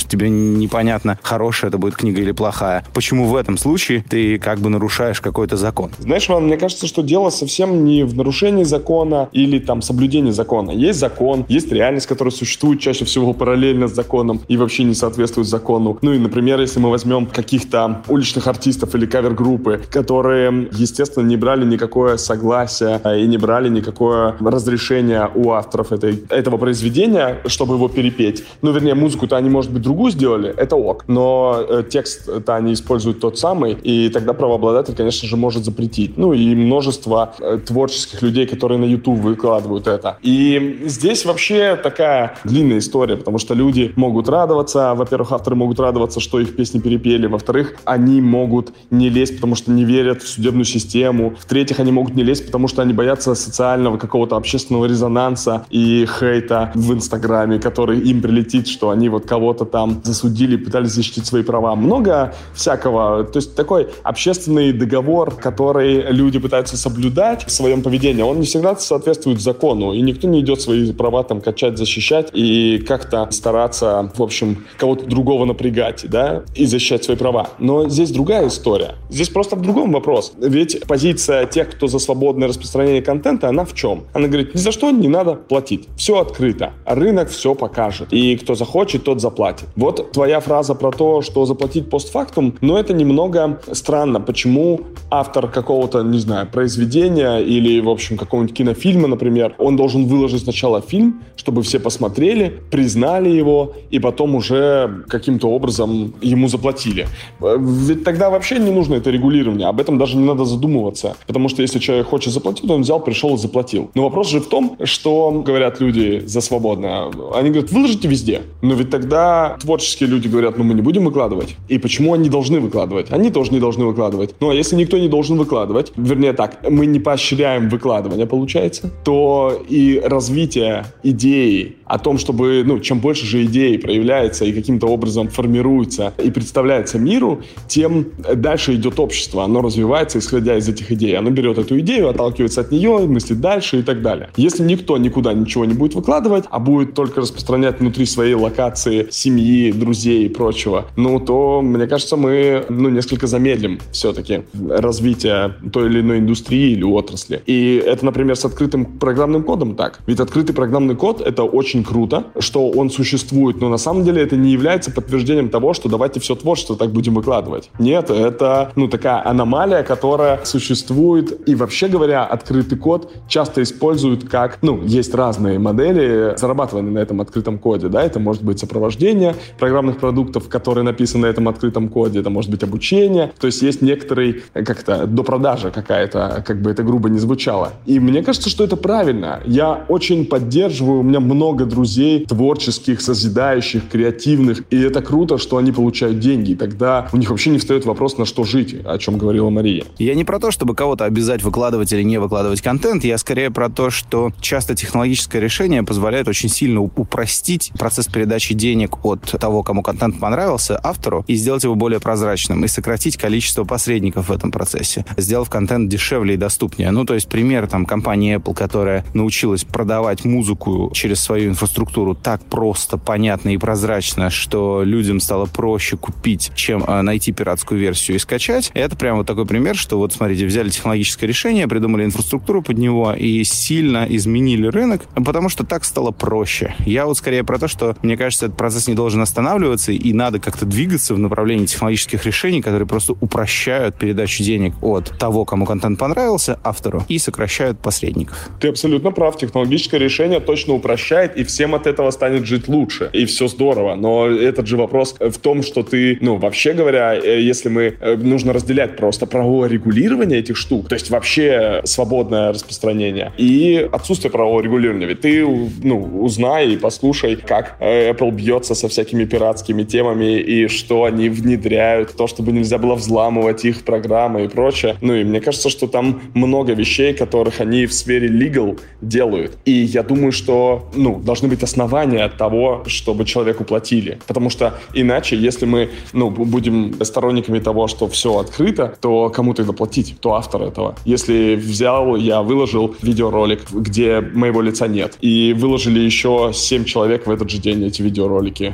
A: что тебе непонятно, хорошая это будет книга или плохая. Почему в этом случае ты как бы нарушаешь какой-то закон?
B: Знаешь, Иван, мне кажется, что дело совсем не в нарушении закона или там соблюдении закона. Есть закон, есть реальность, которая существует чаще всего параллельно с законом и вообще не соответствует закону. Ну и, например, если мы возьмем каких-то уличных артистов или кавер-группы, которые, естественно, не брали никакое согласие и не брали никакое разрешение у авторов этой, этого произведения, чтобы его перепеть. Ну, вернее, музыку-то они, может быть, другую сделали, это ок. Но э, текст-то они используют тот самый, и тогда правообладатель, конечно же, может запретить. Ну, и множество э, творческих людей, которые на YouTube выкладывают это. И здесь вообще такая длинная история, потому что люди могут радоваться. Во-первых, авторы могут радоваться, что их песни перепели. Во-вторых, они могут не лезть, потому что не верят в судебную систему. В-третьих, они могут не лезть, потому что они боятся социального какого-то общественного резонанса и хейта в Инстаграме, который им прилетит, что они вот кого-то там засудили, пытались защитить свои права. Много всякого. То есть такой общественный договор, который люди пытаются соблюдать в своем поведении, он не всегда соответствует закону, и никто не идет свои права там качать, защищать и как-то стараться, в общем, кого-то другого напрягать, да, и защищать свои права. Но здесь другая история. Здесь просто в другом вопрос. Ведь позиция тех, кто за свободное распространение контента, она в чем? Она говорит, ни за что не надо платить. Все открыто. Рынок все покажет. И кто захочет, тот заплатит. Вот твоя фраза про то, что заплатить постфактум, но это немного странно. Почему автор какого-то, не знаю, произведения или, в общем, какого-нибудь кинофильма, например, он должен выложить сначала фильм, чтобы все посмотрели, признали его, и потом уже каким-то образом ему заплатили. Ведь тогда вообще не нужно это регулирование. Об этом даже не надо задумываться. Потому что если человек хочет заплатить, то он взял, пришел и заплатил. Но вопрос же в том, что говорят люди за свободное. Они говорят, выложите везде. Но ведь тогда творческие люди говорят, ну мы не будем выкладывать. И почему они должны выкладывать? Они тоже не должны выкладывать. Ну а если никто не должен выкладывать, вернее так, мы не поощряем выкладывание, получается, то и развитие идеи о том, чтобы, ну, чем больше же идей проявляется и каким-то образом формируется и представляется миру, тем дальше идет общество. Оно развивается, исходя из этих идей. Оно берет эту идею, отталкивается от нее, мыслит дальше и так далее. Если никто никуда ничего не будет выкладывать, а будет только распространять внутри своей локации семьи, друзей и прочего, ну, то, мне кажется, мы, ну, несколько замедлим все-таки развитие той или иной индустрии или отрасли. И это, например, с открытым программным кодом так. Ведь открытый программный код — это очень круто, что он существует, но на самом деле это не является подтверждением того, что давайте все творчество так будем выкладывать. Нет, это, ну, такая аномалия, которая существует. И вообще говоря, открытый код часто используют как, ну, есть разные модели зарабатывания на этом открытом коде, да, это может быть сопровождение программных продуктов, которые написаны на этом открытом коде, это может быть обучение, то есть есть некоторый, как-то, допродажа какая-то, как бы это грубо не звучало. И мне кажется, что это правильно. Я очень поддерживаю, у меня много друзей творческих, созидающих, креативных, и это круто, что они получают деньги. Тогда у них вообще не встает вопрос, на что жить, о чем говорила Мария.
A: Я не про то, чтобы кого-то обязать выкладывать или не выкладывать контент, я скорее про то, что часто технологическое решение позволяет очень сильно упростить процесс передачи денег от того, кому контент понравился, автору, и сделать его более прозрачным, и сократить количество посредников в этом процессе, сделав контент дешевле и доступнее. Ну, то есть пример там компании Apple, которая научилась продавать музыку через свою инфраструктуру так просто, понятно и прозрачно, что людям стало проще купить, чем э, найти пиратскую версию и скачать. И это прям вот такой пример, что вот, смотрите, взяли технологическое решение, придумали инфраструктуру под него и сильно изменили рынок, потому что так стало проще. Я вот скорее про то, что, мне кажется, этот процесс не должен останавливаться, и надо как-то двигаться в направлении технологических решений, которые просто упрощают передачу денег от того, кому контент понравился, автору, и сокращают посредников.
B: Ты абсолютно прав. Технологическое решение точно упрощает, и всем от этого станет жить лучше. И все здорово. Но этот же вопрос в том, что ты, ну, вообще говоря, если мы, нужно разделять просто правовое регулирование этих штук, то есть вообще свободное распространение, и отсутствие правового регулирования. Ведь ты, ну, узнай и послушай, как Apple бьется со всякими пиратскими темами, и что они внедряют, то, чтобы нельзя было взламывать их программы и прочее. Ну, и мне кажется, что там много вещей, которых они в сфере legal делают. И я думаю, что, ну, должны быть основания того, чтобы человеку платили. Потому что иначе, если мы, ну, будем сторонниками того, что все открыто, то кому тогда платить? Кто автор этого? Если взял, я выложил видеоролик, где моего лица нет, и выложили еще семь человек в этот же день эти видеоролики,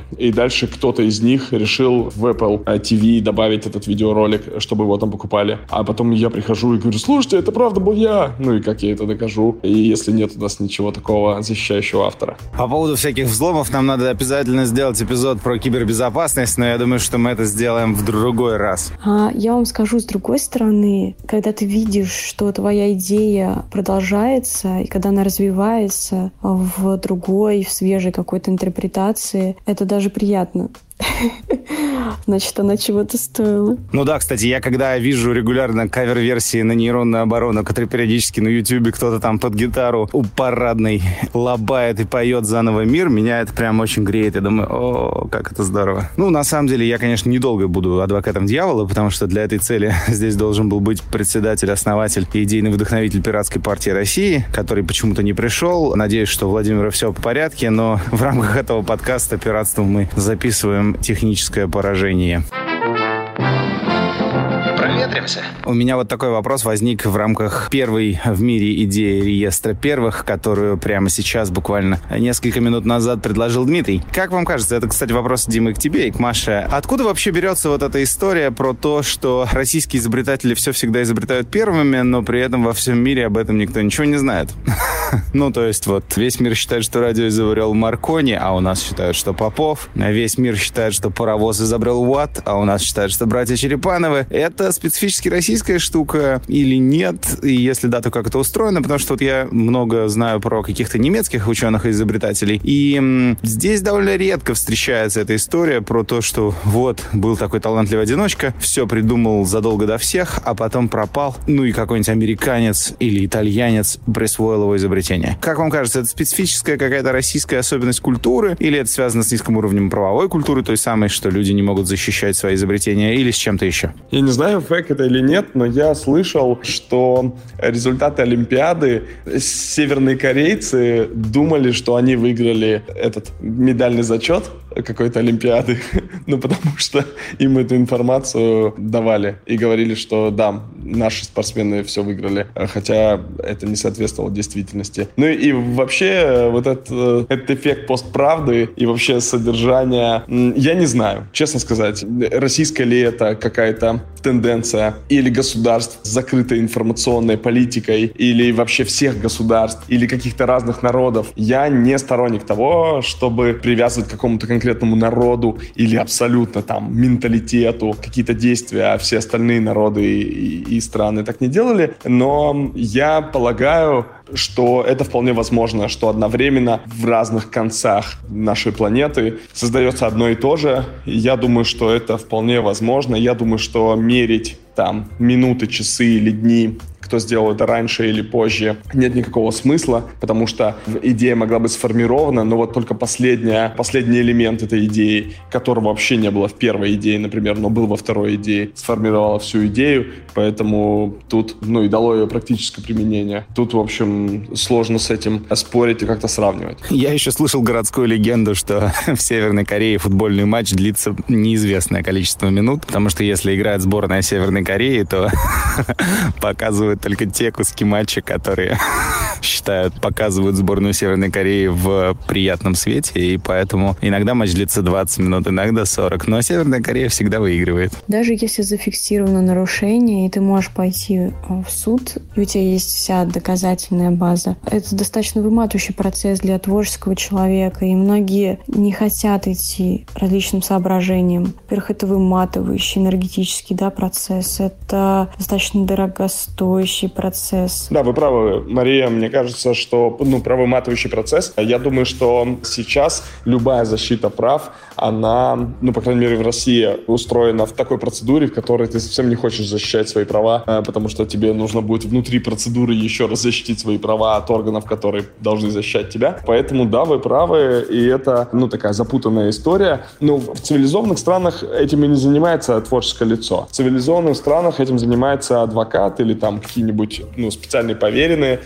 B: и дальше кто-то из них решил в Apple ти ви добавить этот видеоролик, чтобы его там покупали. А потом я прихожу и говорю: слушайте, это правда был я. Ну и как я это докажу? И если нет у нас ничего такого защищающего автора.
A: По поводу всяких взломов нам надо обязательно сделать эпизод про кибербезопасность, но я думаю, что мы это сделаем в другой раз.
C: А я вам скажу, с другой стороны, когда ты видишь, что твоя идея продолжается, и когда она развивается в другой, в свежей какой-то интерпретации, это даже приятно. Значит, она чего-то стоила.
A: Ну да, кстати, я когда вижу регулярно кавер-версии на нейронную оборону, которые периодически на Ютубе кто-то там под гитару у парадной лобает и поет заново мир, меня это прям очень греет. Я думаю, о, как это здорово. Ну, на самом деле, я, конечно, недолго буду адвокатом дьявола, потому что для этой цели здесь должен был быть председатель, основатель и идейный вдохновитель Пиратской партии России, который почему-то не пришел. Надеюсь, что у Владимира все в порядке, но в рамках этого подкаста «Пиратство» мы записываем техническое поражение. Проветримся. У меня вот такой вопрос возник в рамках первой в мире идеи реестра первых, которую прямо сейчас, буквально несколько минут назад, предложил Дмитрий. Как вам кажется, это, кстати, вопрос, Дима, и к тебе, и к Маше. Откуда вообще берется вот эта история про то, что российские изобретатели все всегда изобретают первыми, но при этом во всем мире об этом никто ничего не знает? Ну, то есть вот весь мир считает, что радио изобрел Маркони, а у нас считают, что Попов. Весь мир считает, что паровоз изобрел Уатт, а у нас считают, что братья Черепановы. Это специфически российская штука или нет? И если да, то как это устроено? Потому что вот я много знаю про каких-то немецких ученых и изобретателей. И м, здесь довольно редко встречается эта история про то, что вот был такой талантливый одиночка, все придумал задолго до всех, а потом пропал. Ну и какой-нибудь американец или итальянец присвоил его изобретение. Как вам кажется, это специфическая какая-то российская особенность культуры? Или это связано с низким уровнем правовой культуры, той самой, что люди не могут защищать свои изобретения, или с чем-то еще?
B: Я не знаю, фейк это или нет, но я слышал, что результаты Олимпиады северные корейцы думали, что они выиграли этот медальный зачет какой-то Олимпиады, ну, потому что им эту информацию давали и говорили, что да, наши спортсмены все выиграли, хотя это не соответствовало действительности. Ну и вообще вот этот, этот эффект постправды и вообще содержание, я не знаю, честно сказать, российская ли это какая-то тенденция или государств с закрытой информационной политикой, или вообще всех государств, или каких-то разных народов. Я не сторонник того, чтобы привязывать к какому-то конкретному народу или абсолютно там менталитету какие-то действия, а все остальные народы и, и, и страны так не делали. Но я полагаю, что это вполне возможно, что одновременно в разных концах нашей планеты создается одно и то же. Я думаю, что это вполне возможно. Я думаю, что мерить там минуты, часы или дни, кто сделал это раньше или позже, нет никакого смысла, потому что идея могла быть сформирована, но вот только последняя, последний элемент этой идеи, которого вообще не было в первой идее, например, но был во второй идее, сформировала всю идею, поэтому тут, ну и дало ее практическое применение. Тут, в общем, сложно с этим спорить и как-то сравнивать.
A: Я еще слышал городскую легенду, что в Северной Корее футбольный матч длится неизвестное количество минут, потому что если играет сборная Северной Кореи, то показывают только те куски матча, которые считают, показывают сборную Северной Кореи в приятном свете, и поэтому иногда матч длится двадцать минут, иногда сорок, но Северная Корея всегда выигрывает.
C: Даже если зафиксировано нарушение, и ты можешь пойти в суд, и у тебя есть вся доказательная база, это достаточно выматывающий процесс для творческого человека, и многие не хотят идти различным соображениям. Во-первых, это выматывающий энергетический, да, процесс, это достаточно дорогостоящий процесс.
B: Да, вы правы, Мария. Мне кажется, что ну, про выматывающий процесс. Я думаю, что сейчас любая защита прав, она, ну, по крайней мере, в России устроена в такой процедуре, в которой ты совсем не хочешь защищать свои права, потому что тебе нужно будет внутри процедуры еще раз защитить свои права от органов, которые должны защищать тебя. Поэтому, да, вы правы, и это, ну, такая запутанная история. Ну, в цивилизованных странах этим и не занимается творческое лицо. В цивилизованных странах этим занимается адвокат или там какие-нибудь, ну, специальные поверенные, которые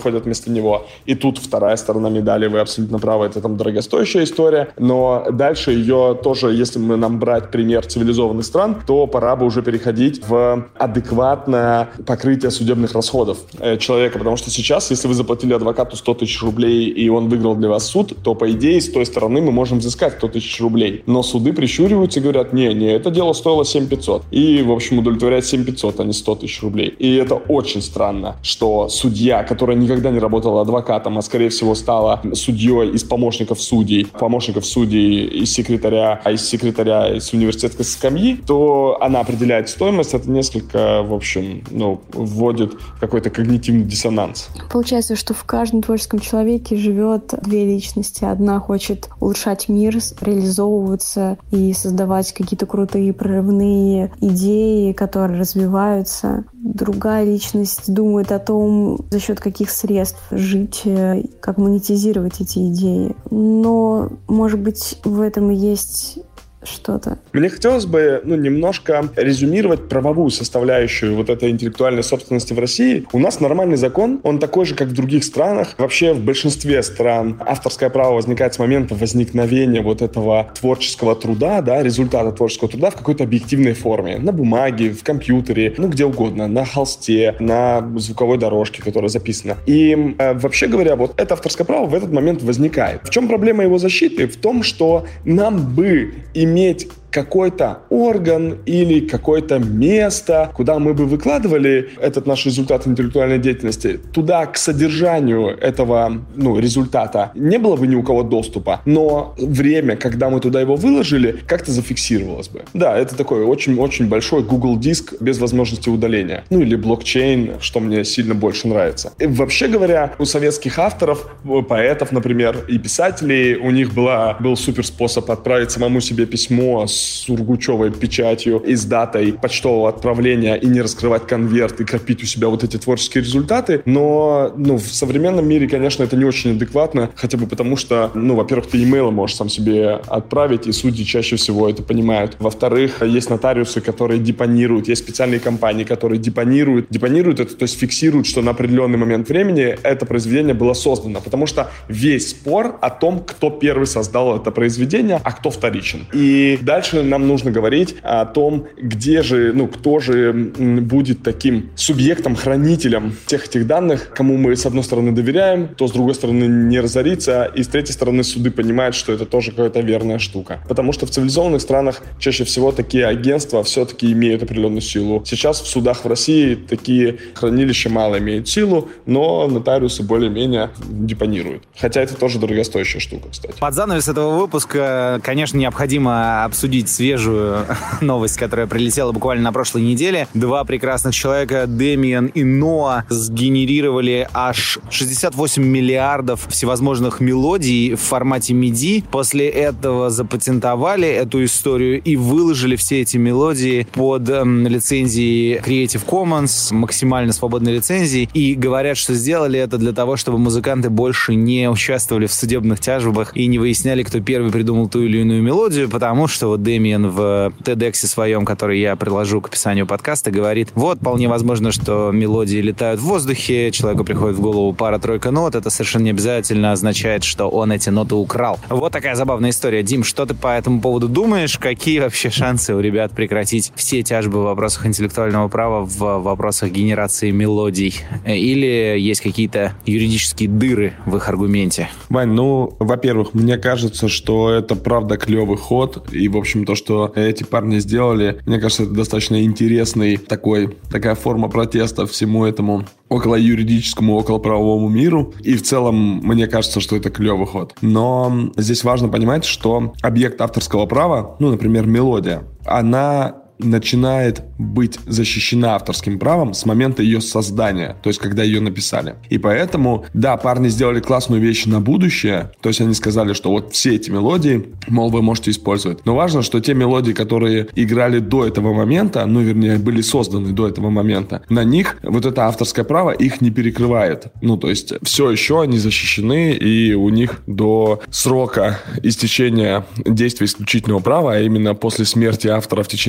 B: выходят вместо него. И тут вторая сторона медали, вы абсолютно правы, это там дорогостоящая история, но дальше ее тоже, если мы нам брать пример цивилизованных стран, то пора бы уже переходить в адекватное покрытие судебных расходов человека, потому что сейчас, если вы заплатили адвокату сто тысяч рублей, и он выиграл для вас суд, то, по идее, с той стороны мы можем взыскать сто тысяч рублей. Но суды прищуриваются и говорят, не, не, это дело стоило семь тысяч пятьсот. И, в общем, удовлетворяет семь тысяч пятьсот, а не сто тысяч рублей. И это очень странно, что судья, которая никогда не работала адвокатом, а, скорее всего, стала судьей из помощников судей, помощников судей из секретаря, а из секретаря из университетской скамьи, то она определяет стоимость. Это несколько, в общем, ну, вводит какой-то когнитивный диссонанс.
C: Получается, что в каждом творческом человеке живет две личности. Одна хочет улучшать мир, реализовываться и создавать какие-то крутые прорывные идеи, которые развиваются. Другая личность думает о том, за счет каких средств жить, как монетизировать эти идеи. Но, может быть, в этом и есть что-то.
B: Мне хотелось бы ну, немножко резюмировать правовую составляющую вот этой интеллектуальной собственности в России. У нас нормальный закон, он такой же, как в других странах. Вообще в большинстве стран авторское право возникает с момента возникновения вот этого творческого труда, да, результата творческого труда в какой-то объективной форме. На бумаге, в компьютере, ну где угодно, на холсте, на звуковой дорожке, которая записана. И э, вообще говоря, вот это авторское право в этот момент возникает. В чем проблема его защиты? В том, что нам бы иметь иметь какой-то орган или какое-то место, куда мы бы выкладывали этот наш результат интеллектуальной деятельности, туда к содержанию этого ну, результата не было бы ни у кого доступа, но время, когда мы туда его выложили, как-то зафиксировалось бы. Да, это такой очень-очень большой Google диск без возможности удаления. Ну или блокчейн, что мне сильно больше нравится. И вообще говоря, у советских авторов, поэтов, например, и писателей, у них была, был супер способ отправить самому себе письмо с сургучевой печатью и с датой почтового отправления и не раскрывать конверт и копить у себя вот эти творческие результаты. Но ну, в современном мире, конечно, это не очень адекватно, хотя бы потому что, ну, во-первых, ты имейлы можешь сам себе отправить, и судьи чаще всего это понимают. Во-вторых, есть нотариусы, которые депонируют, есть специальные компании, которые депонируют. Депонируют это, то есть фиксируют, что на определенный момент времени это произведение было создано, потому что весь спор о том, кто первый создал это произведение, а кто вторичен. И дальше нам нужно говорить о том, где же, ну, кто же будет таким субъектом, хранителем тех этих данных, кому мы, с одной стороны, доверяем, то, с другой стороны, не разорится, и, с третьей стороны, суды понимают, что это тоже какая-то верная штука. Потому что в цивилизованных странах чаще всего такие агентства все-таки имеют определенную силу. Сейчас в судах в России такие хранилища мало имеют силу, но нотариусы более-менее депонируют. Хотя это тоже дорогостоящая штука, кстати.
A: Под занавес этого выпуска, конечно, необходимо обсудить свежую новость, которая прилетела буквально на прошлой неделе. Два прекрасных человека, Дэмиан и Ноа, сгенерировали аж шестьдесят восемь миллиардов всевозможных мелодий в формате миди. После этого запатентовали эту историю и выложили все эти мелодии под эм, лицензией Creative Commons, максимально свободной лицензией, и говорят, что сделали это для того, чтобы музыканты больше не участвовали в судебных тяжбах и не выясняли, кто первый придумал ту или иную мелодию, потому что вот Дэмиан в TEDx своем, который я приложу к описанию подкаста, говорит, вот, вполне возможно, что мелодии летают в воздухе, человеку приходит в голову пара-тройка нот, это совершенно не обязательно означает, что он эти ноты украл. Вот такая забавная история. Дим, что ты по этому поводу думаешь? Какие вообще шансы у ребят прекратить все тяжбы в вопросах интеллектуального права в вопросах генерации мелодий? Или есть какие-то юридические дыры в их аргументе?
B: Вань, ну, во-первых, мне кажется, что это правда клевый ход, и, в общем, то, что эти парни сделали, мне кажется, это достаточно интересный такой, такая форма протеста всему этому около юридическому, около правовому миру. И в целом, мне кажется, что это клевый ход. Но здесь важно понимать, что объект авторского права, ну, например, мелодия, она начинает быть защищена авторским правом с момента ее создания, то есть когда ее написали. И поэтому, да, парни сделали классную вещь на будущее, то есть они сказали, что вот все эти мелодии, мол, вы можете использовать. Но важно, что те мелодии, которые играли до этого момента, ну, вернее, были созданы до этого момента, на них вот это авторское право их не перекрывает. Ну, то есть все еще они защищены, и у них до срока истечения действия исключительного права, а именно после смерти автора в течение семидесяти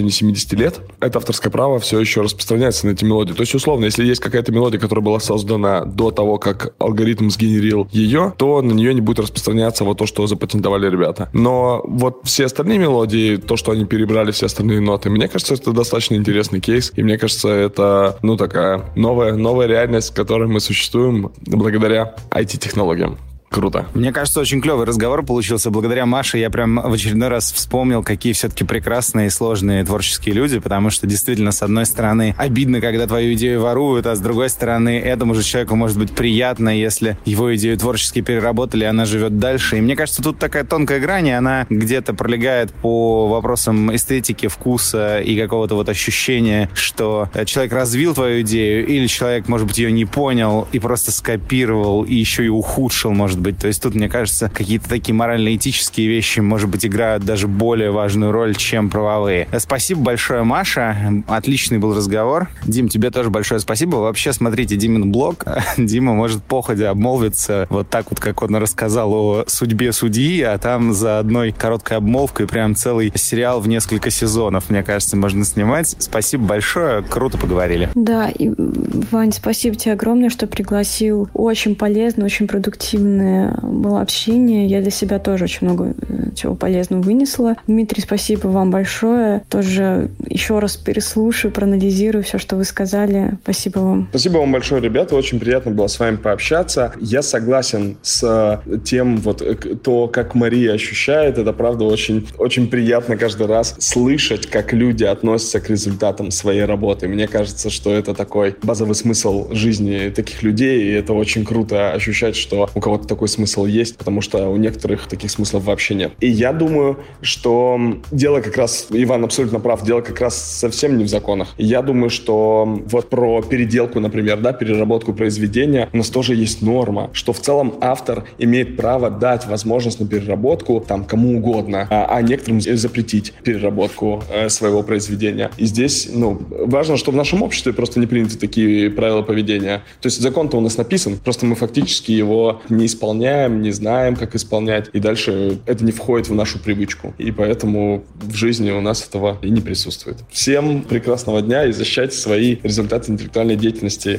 B: десять лет это авторское право все еще распространяется на эти мелодии. То есть, условно, если есть какая-то мелодия, которая была создана до того, как алгоритм сгенерил ее, то на нее не будет распространяться вот то, что запатентовали ребята. Но вот все остальные мелодии, то, что они перебрали все остальные ноты, мне кажется, это достаточно интересный кейс. И мне кажется, это, ну, такая новая, новая реальность, в которой мы существуем благодаря ай ти-технологиям. Круто.
A: Мне кажется, очень клевый разговор получился. Благодаря Маше я прям в очередной раз вспомнил, какие все-таки прекрасные и сложные творческие люди, потому что действительно, с одной стороны, обидно, когда твою идею воруют, а с другой стороны, этому же человеку может быть приятно, если его идею творчески переработали, и она живет дальше. И мне кажется, тут такая тонкая грань, и она где-то пролегает по вопросам эстетики, вкуса и какого-то вот ощущения, что человек развил твою идею, или человек, может быть, ее не понял и просто скопировал, и еще и ухудшил, может быть. То есть тут, мне кажется, какие-то такие морально-этические вещи, может быть, играют даже более важную роль, чем правовые. Спасибо большое, Маша. Отличный был разговор. Дим, тебе тоже большое спасибо. Вообще, смотрите Димин блог. Дима может походя обмолвиться вот так вот, как он рассказал о судьбе судьи, а там за одной короткой обмолвкой прям целый сериал в несколько сезонов, мне кажется, можно снимать. Спасибо большое. Круто поговорили.
C: Да, и, Вань, спасибо тебе огромное, что пригласил. Очень полезно, очень продуктивно было общение. Я для себя тоже очень много чего полезного вынесла. Дмитрий, спасибо вам большое. Тоже еще раз переслушаю, проанализирую все, что вы сказали. Спасибо вам.
B: Спасибо вам большое, ребята. Очень приятно было с вами пообщаться. Я согласен с тем, вот то, как Мария ощущает. Это, правда, очень, очень приятно каждый раз слышать, как люди относятся к результатам своей работы. Мне кажется, что это такой базовый смысл жизни таких людей, и это очень круто ощущать, что у кого-то такой смысл есть, потому что у некоторых таких смыслов вообще нет. И я думаю, что дело как раз, Иван абсолютно прав, дело как раз совсем не в законах. И я думаю, что вот про переделку, например, да, переработку произведения, у нас тоже есть норма, что в целом автор имеет право дать возможность на переработку там кому угодно, а, а некоторым запретить переработку э, своего произведения. И здесь, ну, важно, что в нашем обществе просто не приняты такие правила поведения. То есть закон-то у нас написан, просто мы фактически его не исполняем, не знаем, как исполнять, и дальше это не входит в нашу привычку. И поэтому в жизни у нас этого и не присутствует. Всем прекрасного дня и защищайте свои результаты интеллектуальной деятельности.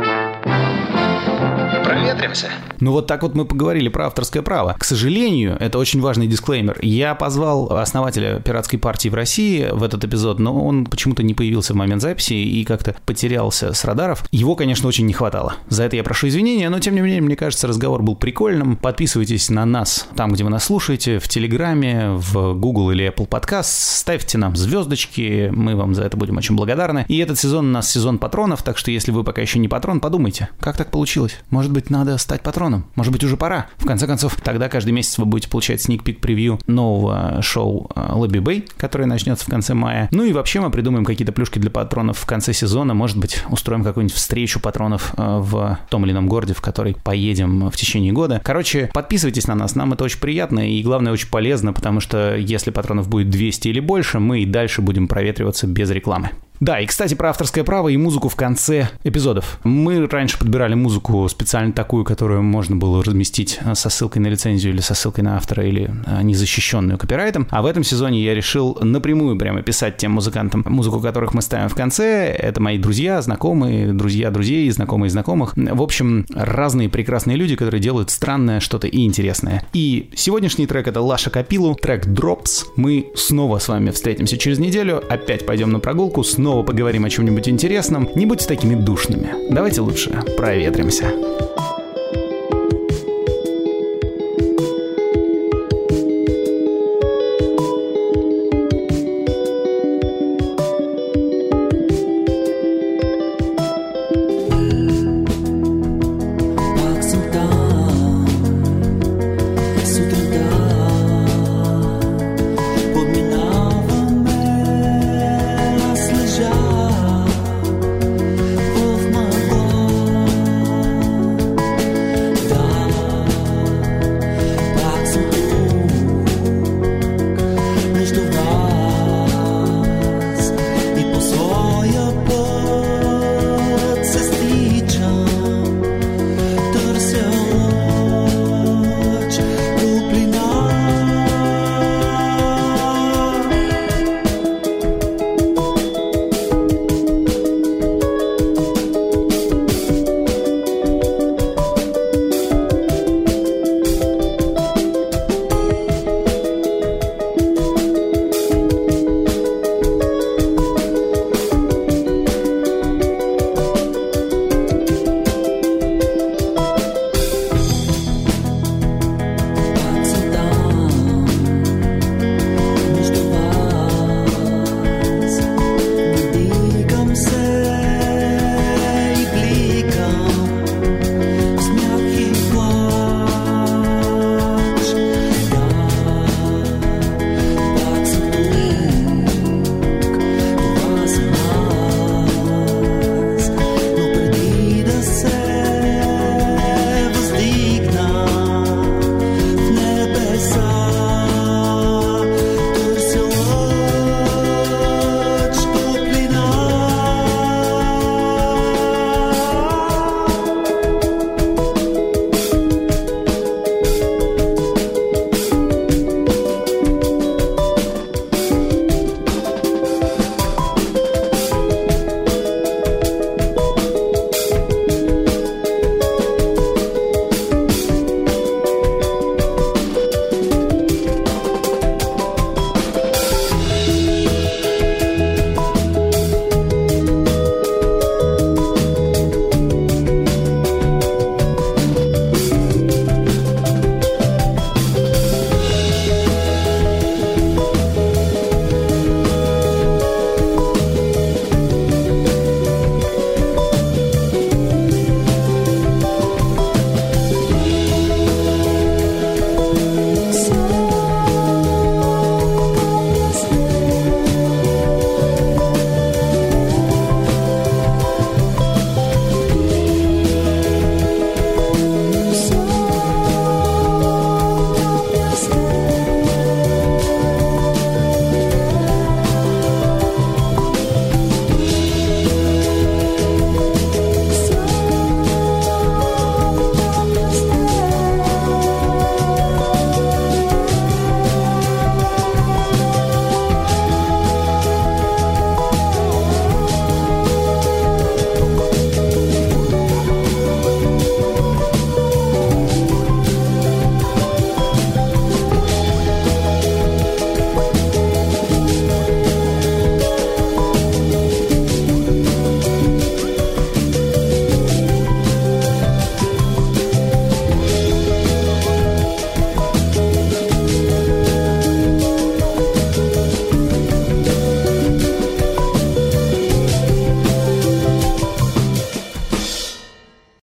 E: Проветримся. Ну вот так вот мы поговорили про авторское право. К сожалению, это очень важный дисклеймер. Я позвал основателя пиратской партии в России в этот эпизод, но он почему-то не появился в момент записи и как-то потерялся с радаров. Его, конечно, очень не хватало. За это я прошу извинения, но тем не менее, мне кажется, разговор был прикольным. Подписывайтесь на нас там, где вы нас слушаете, в Телеграме, в Google или Apple Podcast. Ставьте нам звездочки, мы вам за это будем очень благодарны. И этот сезон у нас сезон патронов, так что если вы пока еще не патрон, подумайте, как так получилось? Может быть, надо стать патроном? Может быть, уже пора. В конце концов, тогда каждый месяц вы будете получать сник-пик-превью нового шоу Lobby Bay, которое начнется в конце мая. Ну и вообще мы придумаем какие-то плюшки для патронов в конце сезона. Может быть, устроим какую-нибудь встречу патронов в том или ином городе, в который поедем в течение года. Короче, подписывайтесь на нас, нам это очень приятно и, главное, очень полезно, потому что если патронов будет двести или больше, мы и дальше будем проветриваться без рекламы. Да, и, кстати, про авторское право и музыку в конце эпизодов. Мы раньше подбирали музыку специально такую, которую можно было разместить со ссылкой на лицензию или со ссылкой на автора, или незащищенную копирайтом. А в этом сезоне я решил напрямую прямо писать тем музыкантам, музыку которых мы ставим в конце. Это мои друзья, знакомые, друзья друзей, знакомые знакомых. В общем, разные прекрасные люди, которые делают странное что-то и интересное. И сегодняшний трек — это Лаша Капилу, трек Drops. Мы снова с вами встретимся через неделю, опять пойдем на прогулку, снова Снова поговорим о чем-нибудь интересном. Не будьте такими душными. Давайте лучше проветримся.